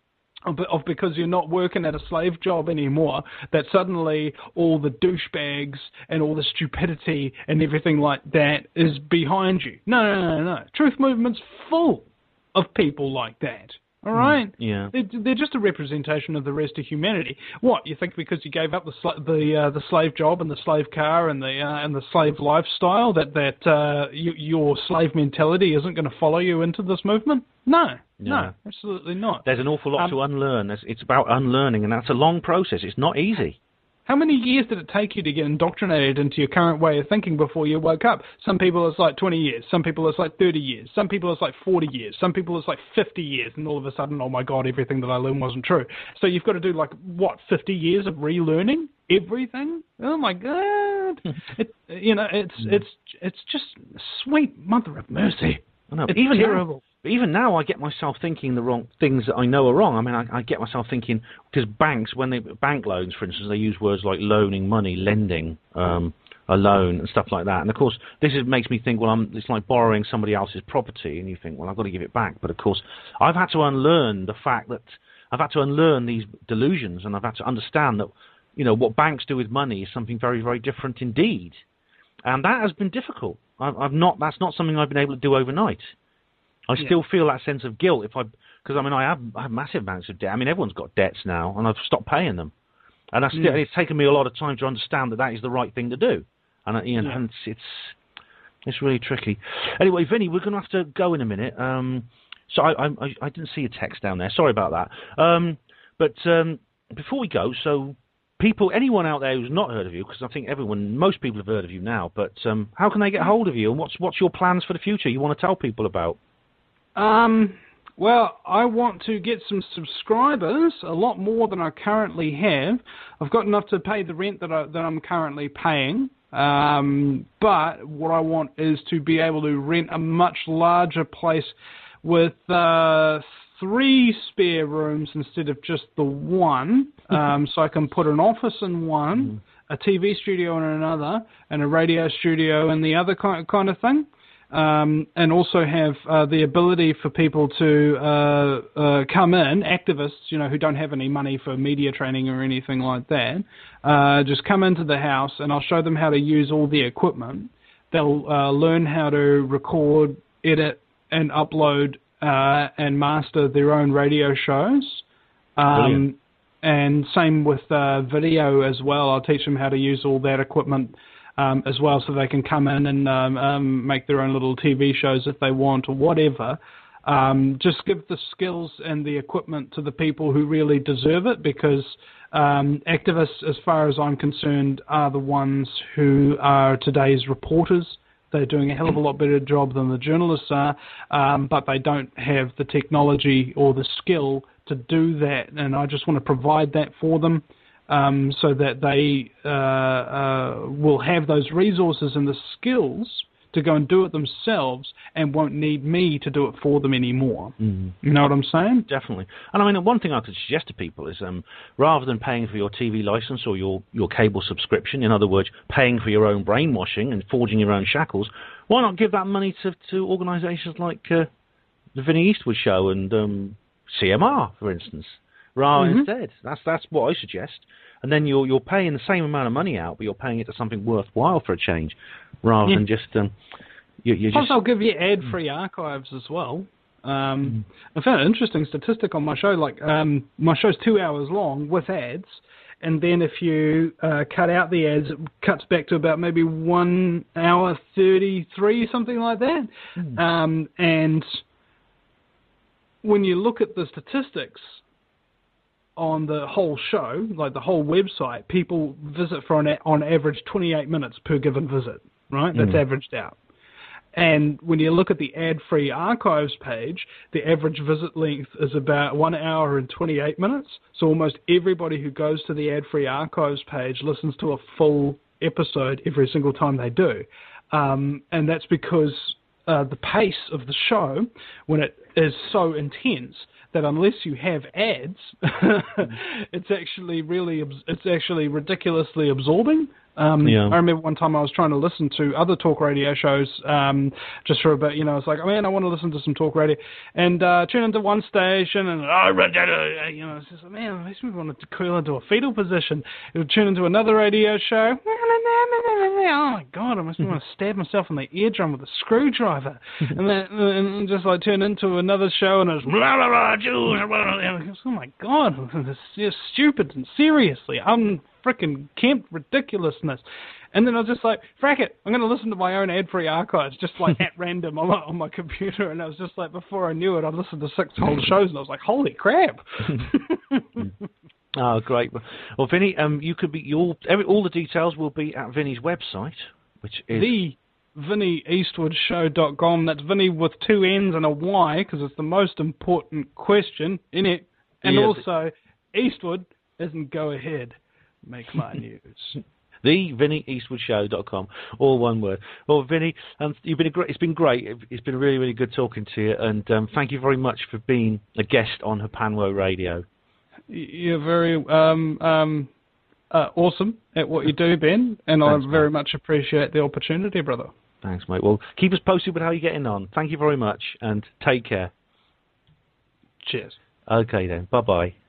because you're not working at a slave job anymore, that suddenly all the douchebags and all the stupidity and everything like that is behind you. No. Truth Movement's full of people like that. All right? Yeah. They're just a representation of the rest of humanity. What, you think because you gave up the slave job and the slave car and the slave lifestyle that your slave mentality isn't going to follow you into this movement? No, absolutely not. There's an awful lot to unlearn. It's about unlearning, and that's a long process. It's not easy. How many years did it take you to get indoctrinated into your current way of thinking before you woke up? Some people it's like 20 years. Some people it's like 30 years. Some people it's like 40 years. Some people it's like 50 years. And all of a sudden, oh my God, everything that I learned wasn't true. So you've got to do 50 years of relearning everything? Oh my God. It's just sweet mother of mercy. I know. It's terrible. Even now, I get myself thinking the wrong things that I know are wrong. I mean, I get myself thinking, because banks, when they bank loans, for instance, they use words like loaning money, lending a loan, and stuff like that. And of course, makes me think, well, it's like borrowing somebody else's property, and you think, well, I've got to give it back. But of course, I've had to unlearn the fact that I've had to unlearn these delusions, and I've had to understand that, what banks do with money is something very, very different indeed. And that has been difficult. That's not something I've been able to do overnight. I still feel that sense of guilt because I have massive amounts of debt. I mean, everyone's got debts now, and I've stopped paying them, and it's taken me a lot of time to understand that is the right thing to do, and and it's really tricky. Anyway, Vinny, we're going to have to go in a minute. So I didn't see a text down there. Sorry about that. But before we go, so anyone out there who's not heard of you, because I think most people have heard of you now, but how can they get hold of you, and what's your plans for the future you want to tell people about? Well, I want to get some subscribers, a lot more than I currently have. I've got enough to pay the rent that I'm currently paying. But what I want is to be able to rent a much larger place with 3 spare rooms instead of just the one. So I can put an office in one, a TV studio in another, and a radio studio in the other kind of thing. And also have the ability for people to come in, activists, who don't have any money for media training or anything like that, just come into the house and I'll show them how to use all the equipment. They'll learn how to record, edit, and upload and master their own radio shows. And same with video as well. I'll teach them how to use all that equipment as well, so they can come in and make their own little TV shows if they want or whatever. Just give the skills and the equipment to the people who really deserve it, because activists, as far as I'm concerned, are the ones who are today's reporters. They're doing a hell of a lot better job than the journalists are, but they don't have the technology or the skill to do that, and I just want to provide that for them. So that they will have those resources and the skills to go and do it themselves and won't need me to do it for them anymore. You know what I'm saying? Definitely. And I mean, one thing I could suggest to people is rather than paying for your TV license or your cable subscription, in other words, paying for your own brainwashing and forging your own shackles, why not give that money to organisations like the Vinnie Eastwood Show and CMR, for instance? Instead. That's what I suggest. And then you're paying the same amount of money out, but you're paying it to something worthwhile for a change, rather than just Plus, I'll give you ad-free archives as well. I found an interesting statistic on my show. Like my show's 2 hours long with ads, and then if you cut out the ads, it cuts back to about maybe 1 hour 33, something like that. And when you look at the statistics on the whole show, like the whole website, people visit for on average 28 minutes per given visit, right? That's averaged out. And when you look at the ad-free archives page, the average visit length is about 1 hour and 28 minutes. So almost everybody who goes to the ad-free archives page listens to a full episode every single time they do. And that's because the pace of the show, when it is so intense, that unless you have ads, it's actually ridiculously absorbing. I remember one time I was trying to listen to other talk radio shows just for a bit. I was like, oh, man, I want to listen to some talk radio, and tune into one station, and it's just, man, it makes me want to curl into a fetal position. It would tune into another radio show. Oh my God, I must want to stab myself in the eardrum with a screwdriver, and just like turn into another show, and it's blah blah blah, Jews. Oh my God, this is stupid and seriously, freaking Kemp ridiculousness. And then I was just like, frack it, I'm going to listen to my own ad-free archives, just like at random on my computer. And I was just like, before I knew it, I listened to 6 whole shows, and I was like, holy crap. Oh, great. Well, Vinny, you could be all the details will be at Vinny's website, which is VinnyEastwoodShow.com. That's Vinny with 2 N's and a Y, because it's the most important question in it. And also, Eastwood isn't go ahead. Make my news. TheVinnyEastwoodShow.com, all one word. Well, Vinny, you've been it's been great. It's been really, really good talking to you, and thank you very much for being a guest on Hapanwo Radio. You're very awesome at what you do, Ben, and thanks, I very much appreciate the opportunity, brother. Thanks, mate. Well, keep us posted with how you're getting on. Thank you very much, and take care. Cheers. Okay, then. Bye-bye.